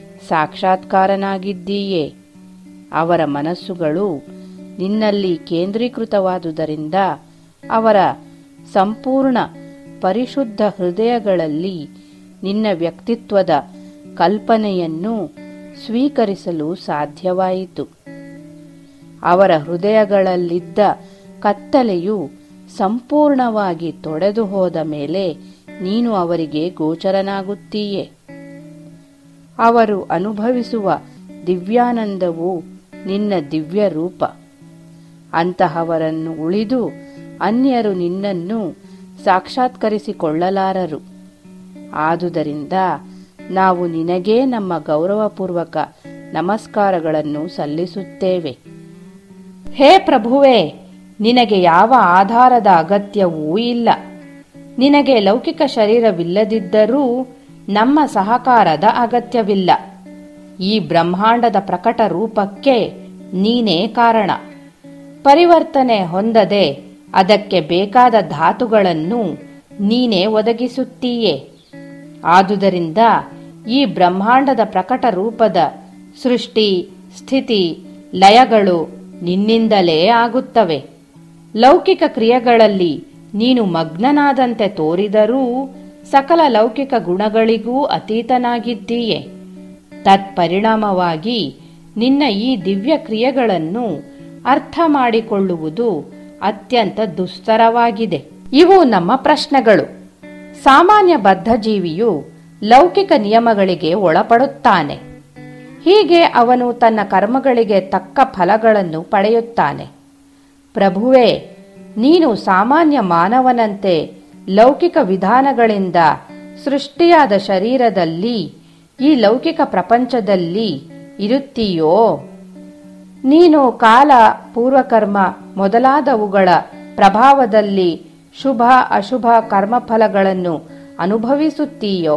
ಸಾಕ್ಷಾತ್ಕಾರನಾಗಿದ್ದೀಯೆ. ಅವರ ಮನಸ್ಸುಗಳು ನಿನ್ನಲ್ಲಿ ಕೇಂದ್ರೀಕೃತವಾದುದರಿಂದ ಅವರ ಸಂಪೂರ್ಣ ಪರಿಶುದ್ಧ ಹೃದಯಗಳಲ್ಲಿ ನಿನ್ನ ವ್ಯಕ್ತಿತ್ವದ ಕಲ್ಪನೆಯನ್ನು ಸ್ವೀಕರಿಸಲು ಸಾಧ್ಯವಾಯಿತು. ಅವರ ಹೃದಯಗಳಲ್ಲಿದ್ದ ಕತ್ತಲೆಯು ಸಂಪೂರ್ಣವಾಗಿ ತೊಡೆದು ಹೋದ ಮೇಲೆ ನೀನು ಅವರಿಗೆ ಗೋಚರನಾಗುತ್ತೀಯೆ. ಅವರು ಅನುಭವಿಸುವ ದಿವ್ಯಾನಂದವು ನಿನ್ನ ದಿವ್ಯ ರೂಪ. ಅಂತಹವರನ್ನು ಉಳಿದು ಅನ್ಯರು ನಿನ್ನನ್ನು ಸಾಕ್ಷಾತ್ಕರಿಸಿಕೊಳ್ಳಲಾರರು. ಆದುದರಿಂದ ನಾವು ನಿನಗೇ ನಮ್ಮ ಗೌರವಪೂರ್ವಕ ನಮಸ್ಕಾರಗಳನ್ನು ಸಲ್ಲಿಸುತ್ತೇವೆ. ಹೇ ಪ್ರಭುವೇ, ನಿನಗೆ ಯಾವ ಆಧಾರದ ಅಗತ್ಯವೂ ಇಲ್ಲ. ನಿನಗೆ ಲೌಕಿಕ ಶರೀರವಿಲ್ಲದಿದ್ದರೂ ನಮ್ಮ ಸಹಕಾರದ ಅಗತ್ಯವಿಲ್ಲ. ಈ ಬ್ರಹ್ಮಾಂಡದ ಪ್ರಕಟ ರೂಪಕ್ಕೆ ನೀನೇ ಕಾರಣ. ಪರಿವರ್ತನೆ ಹೊಂದದೆ ಅದಕ್ಕೆ ಬೇಕಾದ ಧಾತುಗಳನ್ನು ನೀನೇ ಒದಗಿಸುತ್ತೀಯೆ. ಆದುದರಿಂದ ಈ ಬ್ರಹ್ಮಾಂಡದ ಪ್ರಕಟ ರೂಪದ ಸೃಷ್ಟಿ, ಸ್ಥಿತಿ, ಲಯಗಳು ನಿನ್ನಿಂದಲೇ ಆಗುತ್ತವೆ. ಲೌಕಿಕ ಕ್ರಿಯೆಗಳಲ್ಲಿ ನೀನು ಮಗ್ನನಾದಂತೆ ತೋರಿದರೂ ಸಕಲ ಲೌಕಿಕ ಗುಣಗಳಿಗೂ ಅತೀತನಾಗಿದ್ದೀಯೆ. ತತ್ಪರಿಣಾಮವಾಗಿ ನಿನ್ನ ಈ ದಿವ್ಯ ಕ್ರಿಯೆಗಳನ್ನು ಅರ್ಥ ಮಾಡಿಕೊಳ್ಳುವುದು ಅತ್ಯಂತ ದುಸ್ತರವಾಗಿದೆ. ಇವು ನಮ್ಮ ಪ್ರಶ್ನೆಗಳು. ಸಾಮಾನ್ಯ ಬದ್ಧಜೀವಿಯು ಲೌಕಿಕ ನಿಯಮಗಳಿಗೆ ಒಳಪಡುತ್ತಾನೆ. ಹೀಗೆ ಅವನು ತನ್ನ ಕರ್ಮಗಳಿಗೆ ತಕ್ಕ ಫಲಗಳನ್ನು ಪಡೆಯುತ್ತಾನೆ. ಪ್ರಭುವೇ, ನೀನು ಸಾಮಾನ್ಯ ಮಾನವನಂತೆ ಲೌಕಿಕ ವಿಧಾನಗಳಿಂದ ಸೃಷ್ಟಿಯಾದ ಶರೀರದಲ್ಲಿ ಈ ಲೌಕಿಕ ಪ್ರಪಂಚದಲ್ಲಿ ಇರುತ್ತೀಯೋ? ನೀನು ಕಾಲ, ಪೂರ್ವಕರ್ಮ ಮೊದಲಾದವುಗಳ ಪ್ರಭಾವದಲ್ಲಿ ಶುಭ ಅಶುಭ ಕರ್ಮಫಲಗಳನ್ನು ಅನುಭವಿಸುತ್ತೀಯೋ?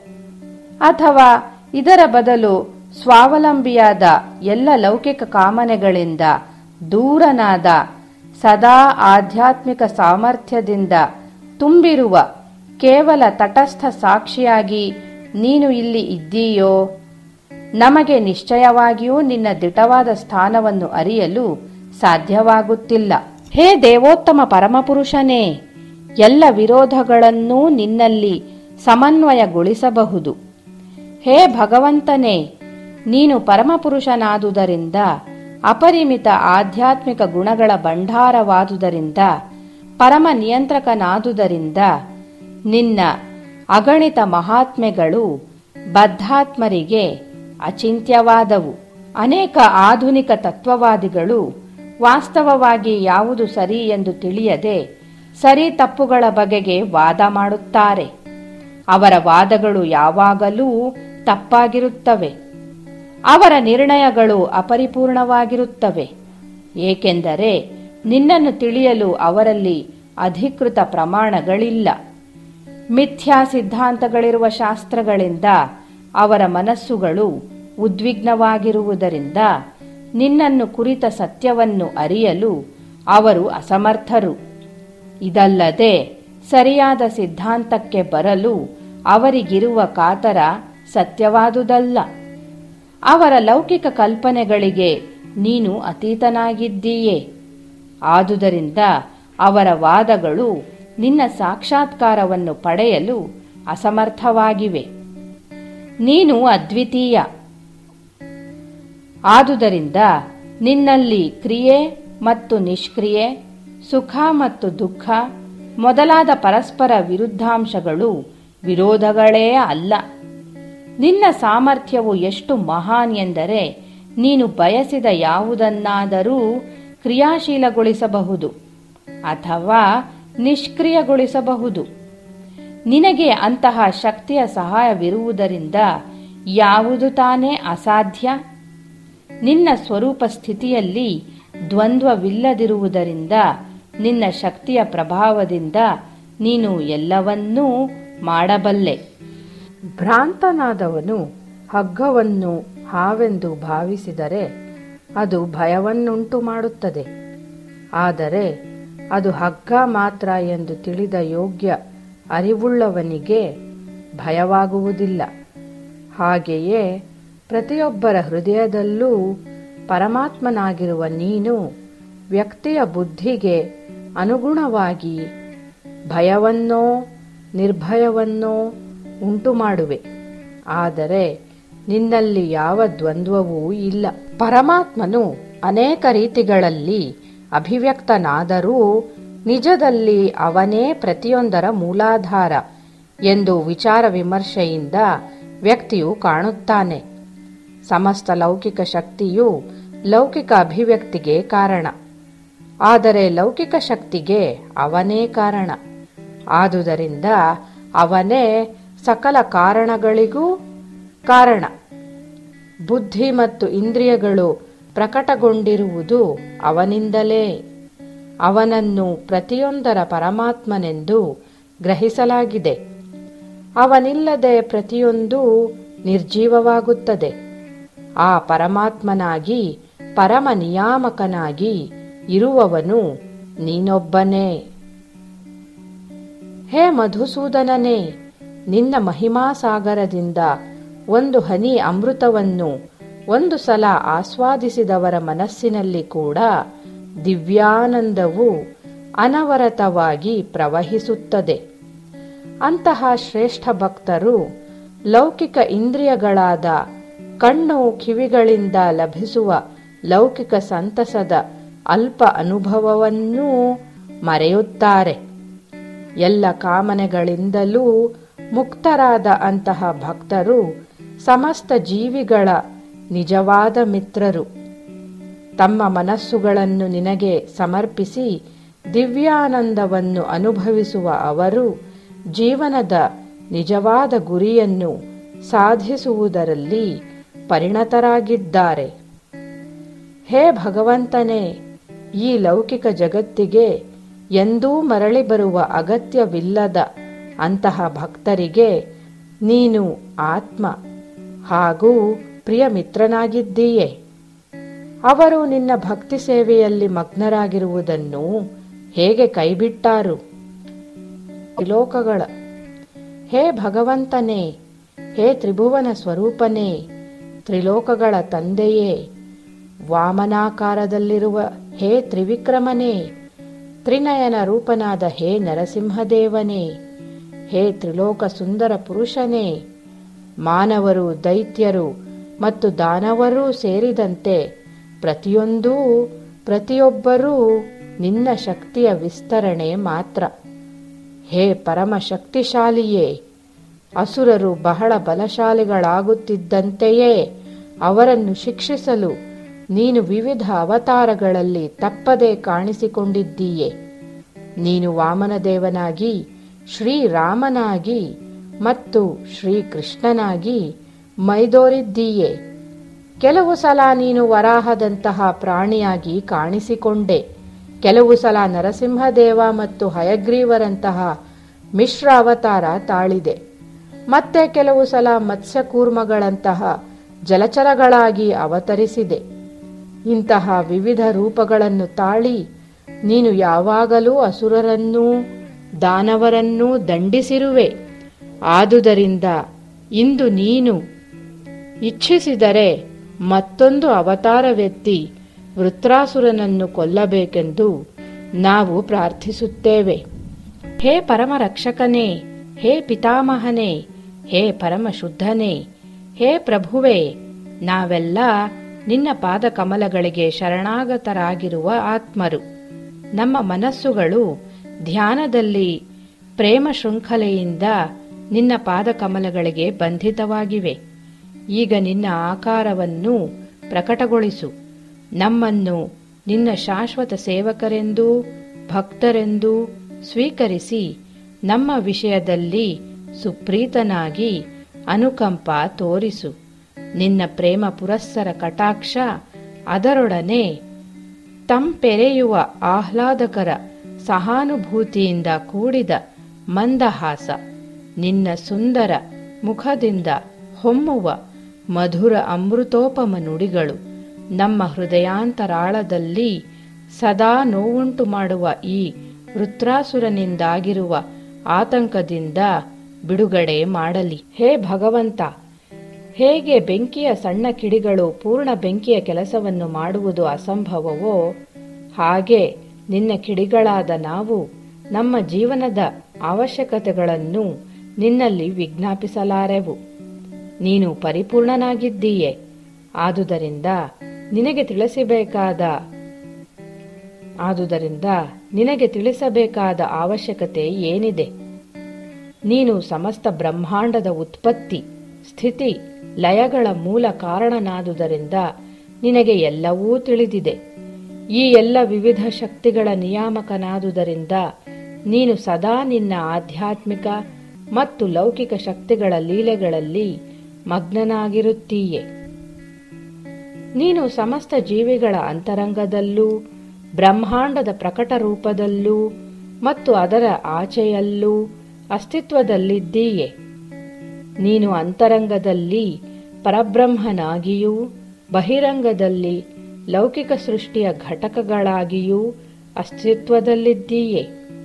ಅಥವಾ ಇದರ ಬದಲು ಸ್ವಾವಲಂಬಿಯಾದ ಎಲ್ಲ ಲೌಕಿಕ ಕಾಮನೆಗಳಿಂದ ದೂರನಾದ ಸದಾ ಆಧ್ಯಾತ್ಮಿಕ ಸಾಮರ್ಥ್ಯದಿಂದ ತುಂಬಿರುವ ಕೇವಲ ತಟಸ್ಥ ಸಾಕ್ಷಿಯಾಗಿ ನೀನು ಇಲ್ಲಿ ಇದ್ದೀಯೋ? ನಮಗೆ ನಿಶ್ಚಯವಾಗಿಯೂ ನಿನ್ನ ದಿಟವಾದ ಸ್ಥಾನವನ್ನು ಅರಿಯಲು ಸಾಧ್ಯವಾಗುತ್ತಿಲ್ಲ. ಹೇ ದೇವೋತ್ತಮ ಪರಮಪುರುಷನೇ, ಎಲ್ಲ ವಿರೋಧಗಳನ್ನೂ ನಿನ್ನಲ್ಲಿ ಸಮನ್ವಯಗೊಳಿಸಬಹುದು. ಹೇ ಭಗವಂತನೇ, ನೀನು ಪರಮಪುರುಷನಾದುದರಿಂದ ಅಪರಿಮಿತ ಆಧ್ಯಾತ್ಮಿಕ ಗುಣಗಳ ಭಂಡಾರವಾದುದರಿಂದ ಪರಮ ನಿಯಂತ್ರಕನಾದುದರಿಂದ ನಿನ್ನ ಅಗಣಿತ ಮಹಾತ್ಮೆಗಳು ಬದ್ಧಾತ್ಮರಿಗೆ ಅಚಿಂತ್ಯವಾದವು. ಅನೇಕ ಆಧುನಿಕ ತತ್ವವಾದಿಗಳು ವಾಸ್ತವವಾಗಿ ಯಾವುದು ಸರಿ ಎಂದು ತಿಳಿಯದೆ ಸರಿ ತಪ್ಪುಗಳ ಬಗೆಗೆ ವಾದ ಮಾಡುತ್ತಾರೆ. ಅವರ ವಾದಗಳು ಯಾವಾಗಲೂ ತಪ್ಪಾಗಿರುತ್ತವೆ. ಅವರ ನಿರ್ಣಯಗಳು ಅಪರಿಪೂರ್ಣವಾಗಿರುತ್ತವೆ. ಏಕೆಂದರೆ ನಿನ್ನನ್ನು ತಿಳಿಯಲು ಅವರಲ್ಲಿ ಅಧಿಕೃತ ಪ್ರಮಾಣಗಳಿಲ್ಲ. ಮಿಥ್ಯಾ ಸಿದ್ಧಾಂತಗಳಿರುವ ಶಾಸ್ತ್ರಗಳಿಂದ ಅವರ ಮನಸ್ಸುಗಳು ಉದ್ವಿಗ್ನವಾಗಿರುವುದರಿಂದ ನಿನ್ನನ್ನು ಕುರಿತ ಸತ್ಯವನ್ನು ಅರಿಯಲು ಅವರು ಅಸಮರ್ಥರು. ಇದಲ್ಲದೆ ಸರಿಯಾದ ಸಿದ್ಧಾಂತಕ್ಕೆ ಬರಲು ಅವರಿಗಿರುವ ಕಾತರ ಸತ್ಯವಾದುದಲ್ಲ. ಅವರ ಲೌಕಿಕ ಕಲ್ಪನೆಗಳಿಗೆ ನೀನು ಅತೀತನಾಗಿದ್ದೀಯೆ. ಆದುದರಿಂದ ಅವರ ವಾದಗಳು ನಿನ್ನ ಸಾಕ್ಷಾತ್ಕಾರವನ್ನು ಪಡೆಯಲು ಅಸಮರ್ಥವಾಗಿವೆ. ನೀನು ಅದ್ವಿತೀಯ. ಆದುದರಿಂದ ನಿನ್ನಲ್ಲಿ ಕ್ರಿಯೆ ಮತ್ತು ನಿಷ್ಕ್ರಿಯೆ, ಸುಖ ಮತ್ತು ದುಃಖ ಮೊದಲಾದ ಪರಸ್ಪರ ವಿರುದ್ಧಾಂಶಗಳು ವಿರೋಧಗಳೇ ಅಲ್ಲ. ನಿನ್ನ ಸಾಮರ್ಥ್ಯವು ಎಷ್ಟು ಮಹಾನ್ ಎಂದರೆ ನೀನು ಬಯಸಿದ ಯಾವುದನ್ನಾದರೂ ಕ್ರಿಯಾಶೀಲಗೊಳಿಸಬಹುದು ಅಥವಾ ನಿಷ್ಕ್ರಿಯಗೊಳಿಸಬಹುದು. ನಿನಗೆ ಅಂತಹ ಶಕ್ತಿಯ ಸಹಾಯವಿರುವುದರಿಂದ ಯಾವುದು ತಾನೇ ಅಸಾಧ್ಯ? ನಿನ್ನ ಸ್ವರೂಪ ಸ್ಥಿತಿಯಲ್ಲಿ ದ್ವಂದ್ವವಿಲ್ಲದಿರುವುದರಿಂದ ನಿನ್ನ ಶಕ್ತಿಯ ಪ್ರಭಾವದಿಂದ ನೀನು ಎಲ್ಲವನ್ನೂ ಮಾಡಬಲ್ಲೆ. ಭ್ರಾಂತನಾದವನು ಹಗ್ಗವನ್ನು ಹಾವೆಂದು ಭಾವಿಸಿದರೆ ಅದು ಭಯವನ್ನುಂಟು ಮಾಡುತ್ತದೆ. ಆದರೆ ಅದು ಹಗ್ಗ ಮಾತ್ರ ಎಂದು ತಿಳಿದ ಯೋಗ್ಯ ಅರಿವುಳ್ಳವನಿಗೆ ಭಯವಾಗುವುದಿಲ್ಲ. ಹಾಗೆಯೇ ಪ್ರತಿಯೊಬ್ಬರ ಹೃದಯದಲ್ಲೂ ಪರಮಾತ್ಮನಾಗಿರುವ ನೀನು ವ್ಯಕ್ತಿಯ ಬುದ್ಧಿಗೆ ಅನುಗುಣವಾಗಿ ಭಯವನ್ನೋ ನಿರ್ಭಯವನ್ನೋ ಉಂಟು ಮಾಡುವೆ. ಆದರೆ ನಿನ್ನಲ್ಲಿ ಯಾವ ದ್ವಂದ್ವವೂ ಇಲ್ಲ. ಪರಮಾತ್ಮನು ಅನೇಕ ರೀತಿಗಳಲ್ಲಿ ಅಭಿವ್ಯಕ್ತನಾದರೂ ನಿಜದಲ್ಲಿ ಅವನೇ ಪ್ರತಿಯೊಂದರ ಮೂಲಾಧಾರ ಎಂದು ವಿಚಾರ ವಿಮರ್ಶೆಯಿಂದ ವ್ಯಕ್ತಿಯು ಕಾಣುತ್ತಾನೆ. ಸಮಸ್ತ ಲೌಕಿಕ ಶಕ್ತಿಯು ಲೌಕಿಕ ಅಭಿವ್ಯಕ್ತಿಗೆ ಕಾರಣ. ಆದರೆ ಲೌಕಿಕ ಶಕ್ತಿಗೆ ಅವನೇ ಕಾರಣ. ಆದುದರಿಂದ ಅವನೇ ಸಕಲ ಕಾರಣಗಳಿಗೂ ಕಾರಣ. ಬುದ್ಧಿ ಮತ್ತು ಇಂದ್ರಿಯಗಳು ಪ್ರಕಟಗೊಂಡಿರುವುದು ಅವನಿಂದಲೇ. ಅವನನ್ನು ಪ್ರತಿಯೊಂದರ ಪರಮಾತ್ಮನೆಂದು ಗ್ರಹಿಸಲಾಗಿದೆ. ಅವನಿಲ್ಲದೆ ಪ್ರತಿಯೊಂದು ನಿರ್ಜೀವವಾಗುತ್ತದೆ. ಆ ಪರಮಾತ್ಮನಾಗಿ ಪರಮ ನಿಯಾಮಕನಾಗಿ ಇರುವವನು ನೀನೊಬ್ಬನೇ. ಹೇ ಮಧುಸೂದನನೇ, ನಿನ್ನ ಮಹಿಮಾಸಾಗರದಿಂದ ಒಂದು ಹನಿ ಅಮೃತವನ್ನು ಒಂದು ಸಲ ಆಸ್ವಾದಿಸಿದವರ ಮನಸ್ಸಿನಲ್ಲಿ ಕೂಡ ದಿವ್ಯಾನಂದವು ಅನವರತವಾಗಿ ಪ್ರವಹಿಸುತ್ತದೆ. ಅಂತಹ ಶ್ರೇಷ್ಠ ಭಕ್ತರು ಲೌಕಿಕ ಇಂದ್ರಿಯಗಳಾದ ಕಣ್ಣು ಕಿವಿಗಳಿಂದ ಲಭಿಸುವ ಲೌಕಿಕ ಸಂತಸದ ಅಲ್ಪ ಅನುಭವವನ್ನೂ ಮರೆಯುತ್ತಾರೆ. ಎಲ್ಲ ಕಾಮನೆಗಳಿಂದಲೂ ಮುಕ್ತರಾದ ಅಂತಹ ಭಕ್ತರು ಸಮಸ್ತ ಜೀವಿಗಳ ನಿಜವಾದ ಮಿತ್ರರು. ತಮ್ಮ ಮನಸ್ಸುಗಳನ್ನು ನಿನಗೆ ಸಮರ್ಪಿಸಿ ದಿವ್ಯಾನಂದವನ್ನು ಅನುಭವಿಸುವ ಅವರು ಜೀವನದ ನಿಜವಾದ ಗುರಿಯನ್ನು ಸಾಧಿಸುವುದರಲ್ಲಿ ಪರಿಣತರಾಗಿದ್ದಾರೆ. ಹೇ ಭಗವಂತನೇ, ಈ ಲೌಕಿಕ ಜಗತ್ತಿಗೆ ಎಂದೂ ಮರಳಿ ಬರುವ ಅಗತ್ಯವಿಲ್ಲದ ಅಂತಹ ಭಕ್ತರಿಗೆ ನೀನು ಆತ್ಮ ಹಾಗೂ ಪ್ರಿಯ ಮಿತ್ರನಾಗಿದ್ದೀಯೆ. ಅವರು ನಿನ್ನ ಭಕ್ತಿ ಸೇವೆಯಲ್ಲಿ ಮಗ್ನರಾಗಿರುವುದನ್ನು ಹೇಗೆ ಕೈಬಿಟ್ಟಾರು? ತ್ರಿಲೋಕಗಳ ಹೇ ಭಗವಂತನೇ, ಹೇ ತ್ರಿಭುವನ ಸ್ವರೂಪನೇ, ತ್ರಿಲೋಕಗಳ ತಂದೆಯೇ, ವಾಮನಾಕಾರದಲ್ಲಿರುವ ಹೇ ತ್ರಿವಿಕ್ರಮನೇ, ತ್ರಿನಯನ ರೂಪನಾದ ಹೇ ನರಸಿಂಹದೇವನೇ, ಹೇ ತ್ರಿಲೋಕ ಸುಂದರ ಪುರುಷನೇ, ಮಾನವರು ದೈತ್ಯರು ಮತ್ತು ದಾನವರೂ ಸೇರಿದಂತೆ ಪ್ರತಿಯೊಂದೂ ಪ್ರತಿಯೊಬ್ಬರೂ ನಿನ್ನ ಶಕ್ತಿಯ ವಿಸ್ತರಣೆ ಮಾತ್ರ. ಹೇ ಪರಮ ಶಕ್ತಿಶಾಲಿಯೇ, ಅಸುರರು ಬಹಳ ಬಲಶಾಲಿಗಳಾಗುತ್ತಿದ್ದಂತೆಯೇ ಅವರನ್ನು ಶಿಕ್ಷಿಸಲು ನೀನು ವಿವಿಧ ಅವತಾರಗಳಲ್ಲಿ ತಪ್ಪದೆ ಕಾಣಿಸಿಕೊಂಡಿದ್ದೀಯೆ. ನೀನು ವಾಮನದೇವನಾಗಿ, ಶ್ರೀರಾಮನಾಗಿ ಮತ್ತು ಶ್ರೀಕೃಷ್ಣನಾಗಿ ಮೈದೋರಿದ್ದೀಯೆ. ಕೆಲವು ಸಲ ನೀನು ವರಾಹದಂತಹ ಪ್ರಾಣಿಯಾಗಿ ಕಾಣಿಸಿಕೊಂಡೆ. ಕೆಲವು ಸಲ ನರಸಿಂಹದೇವ ಮತ್ತು ಹಯಗ್ರೀವರಂತಹ ಮಿಶ್ರ ಅವತಾರ ತಾಳಿದೆ. ಮತ್ತೆ ಕೆಲವು ಸಲ ಮತ್ಸ್ಯಕೂರ್ಮಗಳಂತಹ ಜಲಚರಗಳಾಗಿ ಅವತರಿಸಿದೆ. ಇಂತಹ ವಿವಿಧ ರೂಪಗಳನ್ನು ತಾಳಿ ನೀನು ಯಾವಾಗಲೂ ಅಸುರರನ್ನೂ ದಾನವರನ್ನೂ ದಂಡಿಸಿರುವೆ. ಆದುದರಿಂದ ಇಂದು ನೀನು ಇಚ್ಛಿಸಿದರೆ ಮತ್ತೊಂದು ಅವತಾರವೆತ್ತಿ ವೃತ್ರಾಸುರನನ್ನು ಕೊಲ್ಲಬೇಕೆಂದು ನಾವು ಪ್ರಾರ್ಥಿಸುತ್ತೇವೆ. ಹೇ ಪರಮ ರಕ್ಷಕನೇ, ಹೇ ಪಿತಾಮಹನೇ, ಹೇ ಪರಮ ಶುದ್ಧನೇ, ಹೇ ಪ್ರಭುವೇ, ನಾವೆಲ್ಲ ನಿನ್ನ ಪಾದಕಮಲಗಳಿಗೆ ಶರಣಾಗತರಾಗಿರುವ ಆತ್ಮರು. ನಮ್ಮ ಮನಸ್ಸುಗಳು ಧ್ಯಾನದಲ್ಲಿ ಪ್ರೇಮ ಶೃಂಖಲೆಯಿಂದ ನಿನ್ನ ಪಾದಕಮಲಗಳಿಗೆ ಬಂಧಿತವಾಗಿವೆ. ಈಗ ನಿನ್ನ ಆಕಾರವನ್ನು ಪ್ರಕಟಗೊಳಿಸು. ನಮ್ಮನ್ನು ನಿನ್ನ ಶಾಶ್ವತ ಸೇವಕರೆಂದೂ ಭಕ್ತರೆಂದೂ ಸ್ವೀಕರಿಸಿ ನಮ್ಮ ವಿಷಯದಲ್ಲಿ ಸುಪ್ರೀತನಾಗಿ ಅನುಕಂಪ ತೋರಿಸು. ನಿನ್ನ ಪ್ರೇಮ ಪುರಸ್ಸರ ಕಟಾಕ್ಷ, ಅದರೊಡನೆ ತಂಪೆರೆಯುವ ಆಹ್ಲಾದಕರ ಸಹಾನುಭೂತಿಯಿಂದ ಕೂಡಿದ ಮಂದಹಾಸ, ನಿನ್ನ ಸುಂದರ ಮುಖದಿಂದ ಹೊಮ್ಮುವ ಮಧುರ ಅಮೃತೋಪಮ ನುಡಿಗಳು ನಮ್ಮ ಹೃದಯಾಂತರಾಳದಲ್ಲಿ ಸದಾ ನೋವುಂಟು ಮಾಡುವ ಈ ವೃತ್ರಾಸುರನಿಂದಾಗಿರುವ ಆತಂಕದಿಂದ ಬಿಡುಗಡೆ ಮಾಡಲಿ. ಹೇ ಭಗವಂತ, ಹೇಗೆ ಬೆಂಕಿಯ ಸಣ್ಣ ಕಿಡಿಗಳು ಪೂರ್ಣ ಬೆಂಕಿಯ ಕೆಲಸವನ್ನು ಮಾಡುವುದು ಅಸಂಭವವೋ, ಹಾಗೆ ನಿನ್ನ ಕಿಡಿಗಳಾದ ನಾವು ನಮ್ಮ ಜೀವನದ ಅವಶ್ಯಕತೆಗಳನ್ನು ನಿನ್ನಲ್ಲಿ ವಿಜ್ಞಾಪಿಸಲಾರೆವು. ನೀನು ಪರಿಪೂರ್ಣನಾಗಿದ್ದೀಯೆ. ಆದುದರಿಂದ ನಿನಗೆ ತಿಳಿಸಬೇಕಾದ ಆದುದರಿಂದ ನಿನಗೆ ತಿಳಿಸಬೇಕಾದ ಅವಶ್ಯಕತೆ ಏನಿದೆ? ನೀನು ಸಮಸ್ತ ಬ್ರಹ್ಮಾಂಡದ ಉತ್ಪತ್ತಿ, ಸ್ಥಿತಿ, ಲಯಗಳ ಮೂಲ ಕಾರಣನಾದುದರಿಂದ ನಿನಗೆ ಎಲ್ಲವೂ ತಿಳಿದಿದೆ. ಈ ಎಲ್ಲ ವಿವಿಧ ಶಕ್ತಿಗಳ ನಿಯಾಮಕನಾದುದರಿಂದ ನೀನು ಸದಾ ನಿನ್ನ ಆಧ್ಯಾತ್ಮಿಕ ಮತ್ತು ಲೌಕಿಕ ಶಕ್ತಿಗಳ ಲೀಲೆಗಳಲ್ಲಿ ಮಗ್ನನಾಗಿರುತ್ತೀಯೆ. ನೀನು ಸಮಸ್ತ ಜೀವಿಗಳ ಅಂತರಂಗದಲ್ಲೂ ಬ್ರಹ್ಮಾಂಡದ ಪ್ರಕಟ ರೂಪದಲ್ಲೂ ಮತ್ತು ಅದರ ಆಚೆಯಲ್ಲೂ ಅಸ್ತಿತ್ವದಲ್ಲಿದ್ದೀಯೆ. ನೀನು ಅಂತರಂಗದಲ್ಲಿ ಪರಬ್ರಹ್ಮನಾಗಿಯೂ ಬಹಿರಂಗದಲ್ಲಿ ಲೌಕಿಕ ಸೃಷ್ಟಿಯ ಘಟಕಗಳಾಗಿಯೂ ಅಸ್ತಿತ್ವದಲ್ಲಿದ್ದೀಯೆ.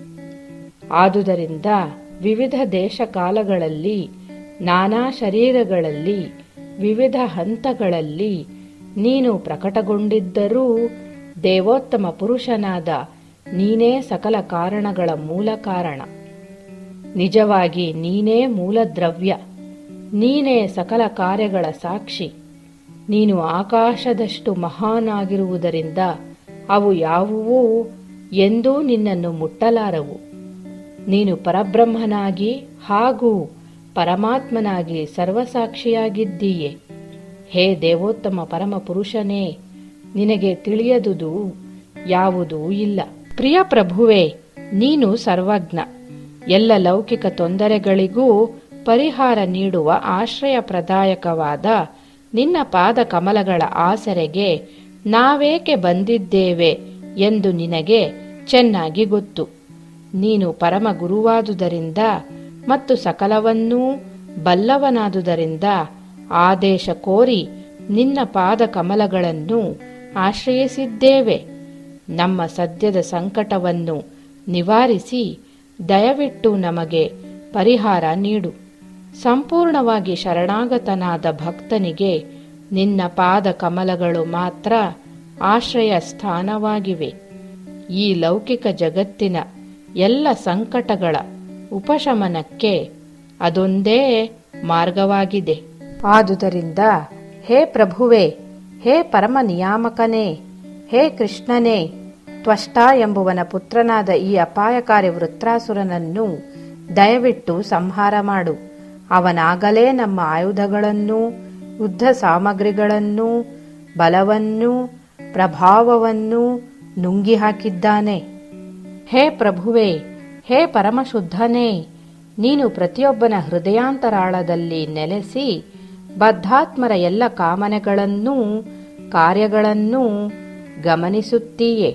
ಆದುದರಿಂದ ವಿವಿಧ ದೇಶ ಕಾಲಗಳಲ್ಲಿ, ನಾನಾ ಶರೀರಗಳಲ್ಲಿ, ವಿವಿಧ ಹಂತಗಳಲ್ಲಿ ನೀನು ಪ್ರಕಟಗೊಂಡಿದ್ದರೂ ದೇವೋತ್ತಮ ಪುರುಷನಾದ ನೀನೇ ಸಕಲ ಕಾರಣಗಳ ಮೂಲ ಕಾರಣ. ನಿಜವಾಗಿ ನೀನೇ ಮೂಲ ದ್ರವ್ಯ, ನೀನೇ ಸಕಲ ಕಾರ್ಯಗಳ ಸಾಕ್ಷಿ. ನೀನು ಆಕಾಶದಷ್ಟು ಮಹಾನಾಗಿರುವುದರಿಂದ ಅವು ಯಾವುವೂ ಎಂದೂ ನಿನ್ನನ್ನು ಮುಟ್ಟಲಾರವು. ನೀನು ಪರಬ್ರಹ್ಮನಾಗಿ ಹಾಗೂ ಪರಮಾತ್ಮನಾಗಿ ಸರ್ವಸಾಕ್ಷಿಯಾಗಿದ್ದೀಯೆ. ಹೇ ದೇವೋತ್ತಮ ಪರಮ ಪುರುಷನೇ, ನಿನಗೆ ತಿಳಿಯದುದು ಯಾವುದೂ ಇಲ್ಲ. ಪ್ರಿಯ ಪ್ರಭುವೇ, ನೀನು ಸರ್ವಜ್ಞ. ಎಲ್ಲ ಲೌಕಿಕ ತೊಂದರೆಗಳಿಗೂ ಪರಿಹಾರ ನೀಡುವ ಆಶ್ರಯಪ್ರದಾಯಕವಾದ ನಿನ್ನ ಪಾದ ಕಮಲಗಳ ಆಸರೆಗೆ ನಾವೇಕೆ ಬಂದಿದ್ದೇವೆ ಎಂದು ನಿನಗೆ ಚೆನ್ನಾಗಿ ಗೊತ್ತು. ನೀನು ಪರಮ ಗುರುವಾದುದರಿಂದ ಮತ್ತು ಸಕಲವನ್ನೂ ಬಲ್ಲವನಾದುದರಿಂದ ಆದೇಶ ಕೋರಿ ನಿನ್ನ ಪಾದ ಕಮಲಗಳನ್ನು ಆಶ್ರಯಿಸಿದ್ದೇವೆ. ನಮ್ಮ ಸದ್ಯದ ಸಂಕಟವನ್ನು ನಿವಾರಿಸಿ ದಯವಿಟ್ಟು ನಮಗೆ ಪರಿಹಾರ ನೀಡು. ಸಂಪೂರ್ಣವಾಗಿ ಶರಣಾಗತನಾದ ಭಕ್ತನಿಗೆ ನಿನ್ನ ಪಾದ ಕಮಲಗಳು ಮಾತ್ರ ಆಶ್ರಯ ಸ್ಥಾನವಾಗಿವೆ. ಈ ಲೌಕಿಕ ಜಗತ್ತಿನ ಎಲ್ಲ ಸಂಕಟಗಳ ಉಪಶಮನಕ್ಕೆ ಅದೊಂದೇ ಮಾರ್ಗವಾಗಿದೆ. ಆದುದರಿಂದ ಹೇ ಪ್ರಭುವೇ, ಹೇ ಪರಮ ನಿಯಾಮಕನೇ, ಹೇ ಕೃಷ್ಣನೇ, ತ್ವಷ್ಟ ಎಂಬುವನ ಪುತ್ರನಾದ ಈ ಅಪಾಯಕಾರಿ ವೃತ್ರಾಸುರನನ್ನು ದಯವಿಟ್ಟು ಸಂಹಾರ ಮಾಡು. ಅವನಾಗಲೇ ನಮ್ಮ ಆಯುಧಗಳನ್ನೂ ಯುದ್ಧ ಸಾಮಗ್ರಿಗಳನ್ನೂ ಬಲವನ್ನೂ ಪ್ರಭಾವವನ್ನೂ ನುಂಗಿ ಹಾಕಿದ್ದಾನೆ. ಹೇ ಪ್ರಭುವೇ, ಹೇ ಪರಮಶುದ್ಧನೇ, ನೀನು ಪ್ರತಿಯೊಬ್ಬನ ಹೃದಯಾಂತರಾಳದಲ್ಲಿ ನೆಲೆಸಿ ಬದ್ಧಾತ್ಮರ ಎಲ್ಲ ಕಾಮನೆಗಳನ್ನೂ ಕಾರ್ಯಗಳನ್ನೂ ಗಮನಿಸುತ್ತೀಯೆ.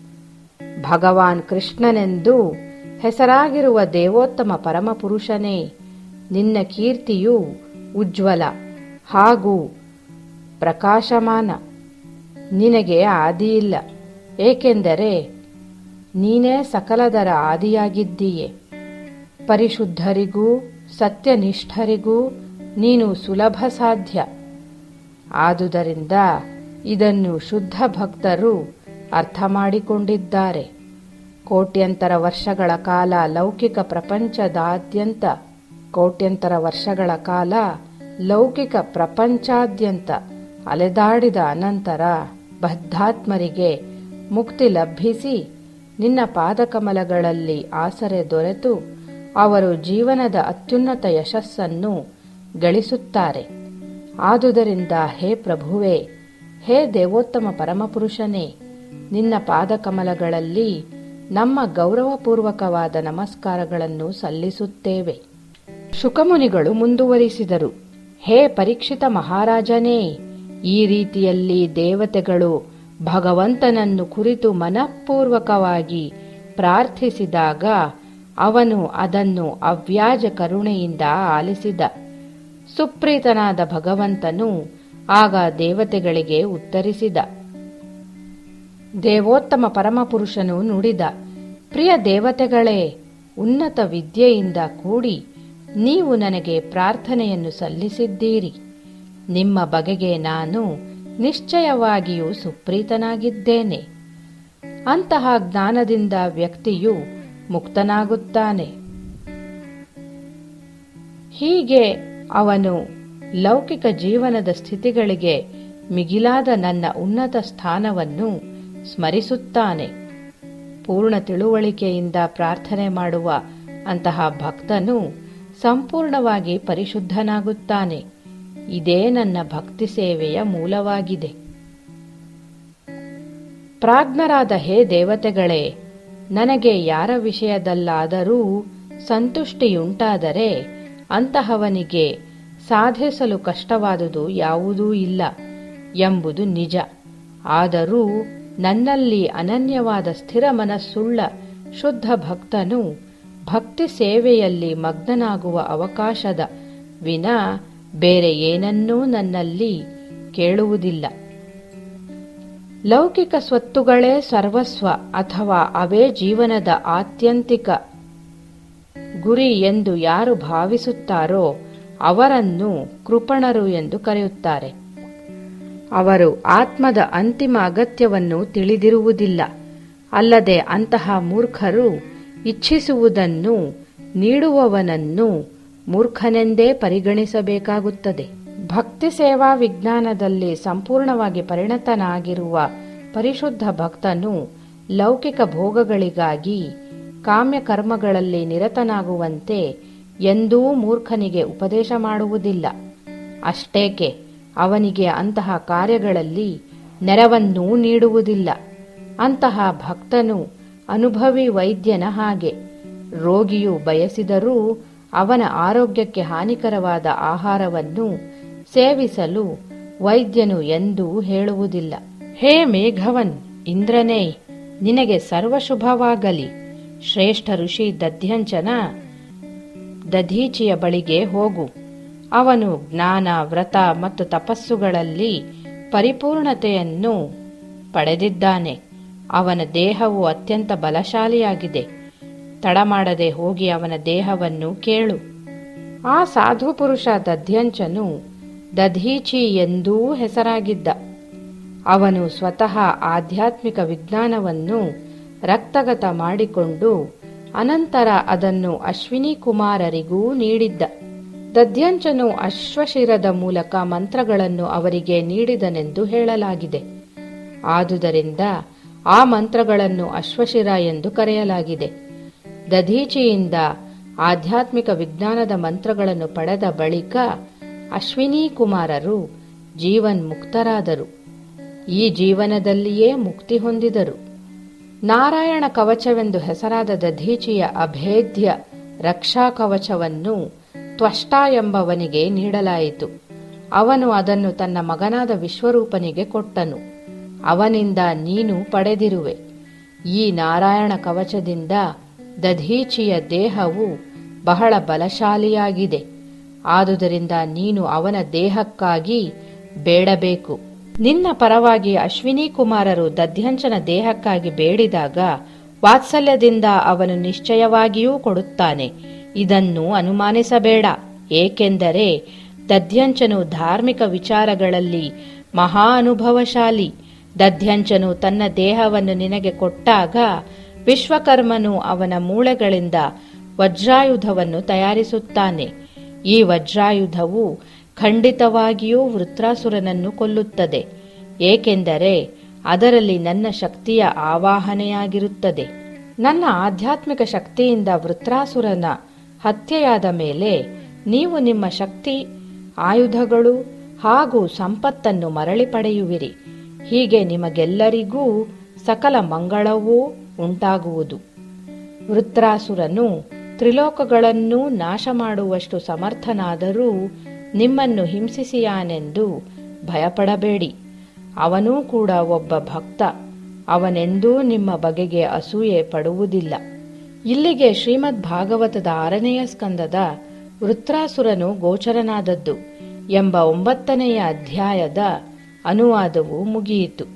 ಭಗವಾನ್ ಕೃಷ್ಣನೆಂದು ಹೆಸರಾಗಿರುವ ದೇವೋತ್ತಮ ಪರಮಪುರುಷನೇ, ನಿನ್ನ ಕೀರ್ತಿಯು ಉಜ್ವಲ ಹಾಗೂ ಪ್ರಕಾಶಮಾನ. ನಿನಗೆ ಆದಿಯಿಲ್ಲ, ಏಕೆಂದರೆ ನೀನೇ ಸಕಲದರ ಆದಿಯಾಗಿದ್ದೀಯೆ. ಪರಿಶುದ್ಧರಿಗೂ ಸತ್ಯನಿಷ್ಠರಿಗೂ ನೀನು ಸುಲಭ ಸಾಧ್ಯ. ಆದುದರಿಂದ ಇದನ್ನು ಶುದ್ಧ ಭಕ್ತರು ಅರ್ಥ ಮಾಡಿಕೊಂಡಿದ್ದಾರೆ. ಕೋಟ್ಯಂತರ ವರ್ಷಗಳ ಕಾಲ ಲೌಕಿಕ ಪ್ರಪಂಚದಾದ್ಯಂತ ಕೋಟ್ಯಂತರ ವರ್ಷಗಳ ಕಾಲ ಲೌಕಿಕ ಪ್ರಪಂಚಾದ್ಯಂತ ಅಲೆದಾಡಿದ ಅನಂತರ ಬದ್ಧಾತ್ಮರಿಗೆ ಮುಕ್ತಿ ಲಭಿಸಿ ನಿನ್ನ ಪಾದಕಮಲಗಳಲ್ಲಿ ಆಸರೆ ದೊರೆತು ಅವರು ಜೀವನದ ಅತ್ಯುನ್ನತ ಯಶಸ್ಸನ್ನು ಗಳಿಸುತ್ತಾರೆ. ಆದುದರಿಂದ ಹೇ ಪ್ರಭುವೇ, ಹೇ ದೇವೋತ್ತಮ ಪರಮಪುರುಷನೇ, ನಿನ್ನ ಪಾದಕಮಲಗಳಲ್ಲಿ ನಮ್ಮ ಗೌರವಪೂರ್ವಕವಾದ ನಮಸ್ಕಾರಗಳನ್ನು ಸಲ್ಲಿಸುತ್ತೇವೆ. ಶುಕಮುನಿಗಳು ಮುಂದುವರಿಸಿದರು. ಹೇ ಪರೀಕ್ಷಿತ ಮಹಾರಾಜನೇ, ಈ ರೀತಿಯಲ್ಲಿ ದೇವತೆಗಳು ಭಗವಂತನನ್ನು ಕುರಿತು ಮನಃಪೂರ್ವಕವಾಗಿ ಪ್ರಾರ್ಥಿಸಿದಾಗ ಅವನು ಅದನ್ನು ಅವ್ಯಾಜ ಕರುಣೆಯಿಂದ ಆಲಿಸಿದ. ಸುಪ್ರೀತನಾದ ಭಗವಂತನು ಆಗ ದೇವತೆಗಳಿಗೆ ಉತ್ತರಿಸಿದ. ದೇವೋತ್ತಮ ಪರಮಪುರುಷನು ನುಡಿದ, ಪ್ರಿಯ ದೇವತೆಗಳೇ, ಉನ್ನತ ವಿದ್ಯೆಯಿಂದ ಕೂಡಿ ನೀವು ನನಗೆ ಪ್ರಾರ್ಥನೆಯನ್ನು ಸಲ್ಲಿಸಿದ್ದೀರಿ. ನಿಮ್ಮ ಬಗೆಗೆ ನಾನು ನಿಶ್ಚಯವಾಗಿಯೂ ಸುಪ್ರೀತನಾಗಿದ್ದೇನೆ. ಅಂತಹ ಜ್ಞಾನದಿಂದ ವ್ಯಕ್ತಿಯು ಮುಕ್ತನಾಗುತ್ತಾನೆ. ಹೀಗೆ ಅವನು ಲೌಕಿಕ ಜೀವನದ ಸ್ಥಿತಿಗಳಿಗೆ ಮಿಗಿಲಾದ ನನ್ನ ಉನ್ನತ ಸ್ಥಾನವನ್ನು ಸ್ಮರಿಸುತ್ತಾನೆ. ಪೂರ್ಣ ತಿಳುವಳಿಕೆಯಿಂದ ಪ್ರಾರ್ಥನೆ ಮಾಡುವ ಅಂತಹ ಭಕ್ತನು ಸಂಪೂರ್ಣವಾಗಿ ಪರಿಶುದ್ಧನಾಗುತ್ತಾನೆ. ಇದೇ ನನ್ನ ಭಕ್ತಿ ಸೇವೆಯ ಮೂಲವಾಗಿದೆ. ಪ್ರಾಜ್ಞರಾದ ಹೇ ದೇವತೆಗಳೇ, ನನಗೆ ಯಾರ ವಿಷಯದಲ್ಲಾದರೂ ಸಂತುಷ್ಟಿಯುಂಟಾದರೆ ಅಂತಹವನಿಗೆ ಸಾಧಿಸಲು ಕಷ್ಟವಾದುದು ಯಾವುದೂ ಇಲ್ಲ ಎಂಬುದು ನಿಜ. ಆದರೂ ನನ್ನಲ್ಲಿ ಅನನ್ಯವಾದ ಸ್ಥಿರ ಮನಸ್ಸುಳ್ಳ ಶುದ್ಧ ಭಕ್ತನು ಭಕ್ತಿ ಸೇವೆಯಲ್ಲಿ ಮಗ್ನನಾಗುವ ಅವಕಾಶದ ವಿನಾ ಬೇರೆ ಏನನ್ನೂ ನನ್ನಲ್ಲಿ ಕೇಳುವುದಿಲ್ಲ. ಲೌಕಿಕ ಸ್ವತ್ತುಗಳೇ ಸರ್ವಸ್ವ ಅಥವಾ ಅವೇ ಜೀವನದ ಆತ್ಯಂತಿಕ ಗುರಿ ಎಂದು ಯಾರು ಭಾವಿಸುತ್ತಾರೋ ಅವರನ್ನು ಕೃಪಣರು ಎಂದು ಕರೆಯುತ್ತಾರೆ. ಅವರು ಆತ್ಮದ ಅಂತಿಮ ಅಗತ್ಯವನ್ನು ತಿಳಿದಿರುವುದಿಲ್ಲ. ಅಲ್ಲದೆ ಅಂತಹ ಮೂರ್ಖರು ಇಚ್ಛಿಸುವುದನ್ನು ನೀಡುವವನನ್ನು ಮೂರ್ಖನೆಂದೇ ಪರಿಗಣಿಸಬೇಕಾಗುತ್ತದೆ. ಭಕ್ತಿ ಸೇವಾ ವಿಜ್ಞಾನದಲ್ಲಿ ಸಂಪೂರ್ಣವಾಗಿ ಪರಿಣತನಾಗಿರುವ ಪರಿಶುದ್ಧ ಭಕ್ತನು ಲೌಕಿಕ ಭೋಗಗಳಿಗಾಗಿ ಕಾಮ್ಯಕರ್ಮಗಳಲ್ಲಿ ನಿರತನಾಗುವಂತೆ ಎಂದೂ ಮೂರ್ಖನಿಗೆ ಉಪದೇಶ ಮಾಡುವುದಿಲ್ಲ. ಅಷ್ಟೇಕೆ ಅವನಿಗೆ ಅಂತಹ ಕಾರ್ಯಗಳಲ್ಲಿ ನೆರವನ್ನೂ ನೀಡುವುದಿಲ್ಲ. ಅಂತಹ ಭಕ್ತನು ಅನುಭವಿ ವೈದ್ಯನ ಹಾಗೆ. ರೋಗಿಯು ಬಯಸಿದರೂ ಅವನ ಆರೋಗ್ಯಕ್ಕೆ ಹಾನಿಕರವಾದ ಆಹಾರವನ್ನು ಸೇವಿಸಲು ವೈದ್ಯನು ಎಂದೂ ಹೇಳುವುದಿಲ್ಲ. ಹೇ ಮೇಘವನ್, ಇಂದ್ರನೇ, ನಿನಗೆ ಸರ್ವಶುಭವಾಗಲಿ. ಶ್ರೇಷ್ಠ ಋಷಿ ದಧ್ಯಂಚನ ದಧೀಚಿಯ ಬಳಿಗೆ ಹೋಗು. ಅವನು ಜ್ಞಾನ, ವ್ರತ ಮತ್ತು ತಪಸ್ಸುಗಳಲ್ಲಿ ಪರಿಪೂರ್ಣತೆಯನ್ನು ಪಡೆದಿದ್ದಾನೆ. ಅವನ ದೇಹವು ಅತ್ಯಂತ ಬಲಶಾಲಿಯಾಗಿದೆ. ತಡಮಾಡದೆ ಹೋಗಿ ಅವನ ದೇಹವನ್ನು ಕೇಳು. ಆ ಸಾಧು ಪುರುಷ ದಧ್ಯಂಚನು ದಧೀಚಿ ಎಂದೂ ಹೆಸರಾಗಿದ್ದ. ಅವನು ಸ್ವತಃ ಆಧ್ಯಾತ್ಮಿಕ ವಿಜ್ಞಾನವನ್ನು ರಕ್ತಗತ ಮಾಡಿಕೊಂಡು ಅನಂತರ ಅದನ್ನು ಅಶ್ವಿನಿ ಕುಮಾರರಿಗೂ ನೀಡಿದ್ದ. ದಧ್ಯಂಚನು ಅಶ್ವಶಿರದ ಮೂಲಕ ಮಂತ್ರಗಳನ್ನು ಅವರಿಗೆ ನೀಡಿದನೆಂದು ಹೇಳಲಾಗಿದೆ. ಆದುದರಿಂದ ಆ ಮಂತ್ರಗಳನ್ನು ಅಶ್ವಶಿರ ಎಂದು ಕರೆಯಲಾಗಿದೆ. ದಧೀಚಿಯಿಂದ ಆಧ್ಯಾತ್ಮಿಕ ವಿಜ್ಞಾನದ ಮಂತ್ರಗಳನ್ನು ಪಡೆದ ಬಳಿಕ ಅಶ್ವಿನಿ ಕುಮಾರರು ಜೀವನ್ಮುಕ್ತರಾದರು. ಈ ಜೀವನದಲ್ಲಿಯೇ ಮುಕ್ತಿ ಹೊಂದಿದರು. ನಾರಾಯಣ ಕವಚವೆಂದು ಹೆಸರಾದ ದಧೀಚಿಯ ಅಭೇದ್ಯ ರಕ್ಷಾ ಕವಚವನ್ನು ತ್ವಷ್ಟ ಎಂಬವನಿಗೆ ನೀಡಲಾಯಿತು. ಅವನು ಅದನ್ನು ತನ್ನ ಮಗನಾದ ವಿಶ್ವರೂಪನಿಗೆ ಕೊಟ್ಟನು. ಅವನಿಂದ ನೀನು ಪಡೆದಿರುವೆ. ಈ ನಾರಾಯಣ ಕವಚದಿಂದ ದಧೀಚಿಯ ದೇಹವು ಬಹಳ ಬಲಶಾಲಿಯಾಗಿದೆ. ಆದುದರಿಂದ ನೀನು ಅವನ ದೇಹಕ್ಕಾಗಿ ಬೇಡಬೇಕು. ನಿನ್ನ ಪರವಾಗಿ ಅಶ್ವಿನಿ ಕುಮಾರರು ದಧ್ಯಂಚನ ದೇಹಕ್ಕಾಗಿ ಬೇಡಿದಾಗ ವಾತ್ಸಲ್ಯದಿಂದ ಅವನು ನಿಶ್ಚಯವಾಗಿಯೂ ಕೊಡುತ್ತಾನೆ. ಇದನ್ನು ಅನುಮಾನಿಸಬೇಡ. ಏಕೆಂದರೆ ದಧ್ಯಂಚನು ಧಾರ್ಮಿಕ ವಿಚಾರಗಳಲ್ಲಿ ಮಹಾ ಅನುಭವಶಾಲಿ. ದಧ್ಯಂಚನು ತನ್ನ ದೇಹವನ್ನು ನಿನಗೆ ಕೊಟ್ಟಾಗ ವಿಶ್ವಕರ್ಮನು ಅವನ ಮೂಳೆಗಳಿಂದ ವಜ್ರಾಯುಧವನ್ನು ತಯಾರಿಸುತ್ತಾನೆ. ಈ ವಜ್ರಾಯುಧವು ಖಂಡಿತವಾಗಿಯೂ ವೃತ್ರಾಸುರನನ್ನು ಕೊಲ್ಲುತ್ತದೆ. ಏಕೆಂದರೆ ಅದರಲ್ಲಿ ನನ್ನ ಶಕ್ತಿಯ ಆವಾಹನೆಯಾಗಿರುತ್ತದೆ. ನನ್ನ ಆಧ್ಯಾತ್ಮಿಕ ಶಕ್ತಿಯಿಂದ ವೃತ್ರಾಸುರನ ಹತ್ಯೆಯಾದ ಮೇಲೆ ನೀವು ನಿಮ್ಮ ಶಕ್ತಿ, ಆಯುಧಗಳು ಹಾಗೂ ಸಂಪತ್ತನ್ನು ಮರಳಿ ಪಡೆಯುವಿರಿ. ಹೀಗೆ ನಿಮಗೆಲ್ಲರಿಗೂ ಸಕಲ ಮಂಗಳವೂ ಉಂಟಾಗುವುದು. ವೃತ್ರಾಸುರನು ತ್ರಿಲೋಕಗಳನ್ನೂ ನಾಶ ಮಾಡುವಷ್ಟು ಸಮರ್ಥನಾದರೂ ನಿಮ್ಮನ್ನು ಹಿಂಸಿಸಿಯಾನೆಂದು ಭಯಪಡಬೇಡಿ. ಅವನೂ ಕೂಡ ಒಬ್ಬ ಭಕ್ತ. ಅವನೆಂದೂ ನಿಮ್ಮ ಬಗೆಗೆ ಅಸೂಯೆ ಪಡುವುದಿಲ್ಲ. ಇಲ್ಲಿಗೆ ಶ್ರೀಮದ್ ಭಾಗವತದ ಆರನೆಯ ಸ್ಕಂದದ ವೃತ್ರಾಸುರನು ಗೋಚರನಾದದ್ದು ಎಂಬ ಒಂಬತ್ತನೆಯ ಅಧ್ಯಾಯದ ಅನುವಾದವು ಮುಗಿಯಿತು.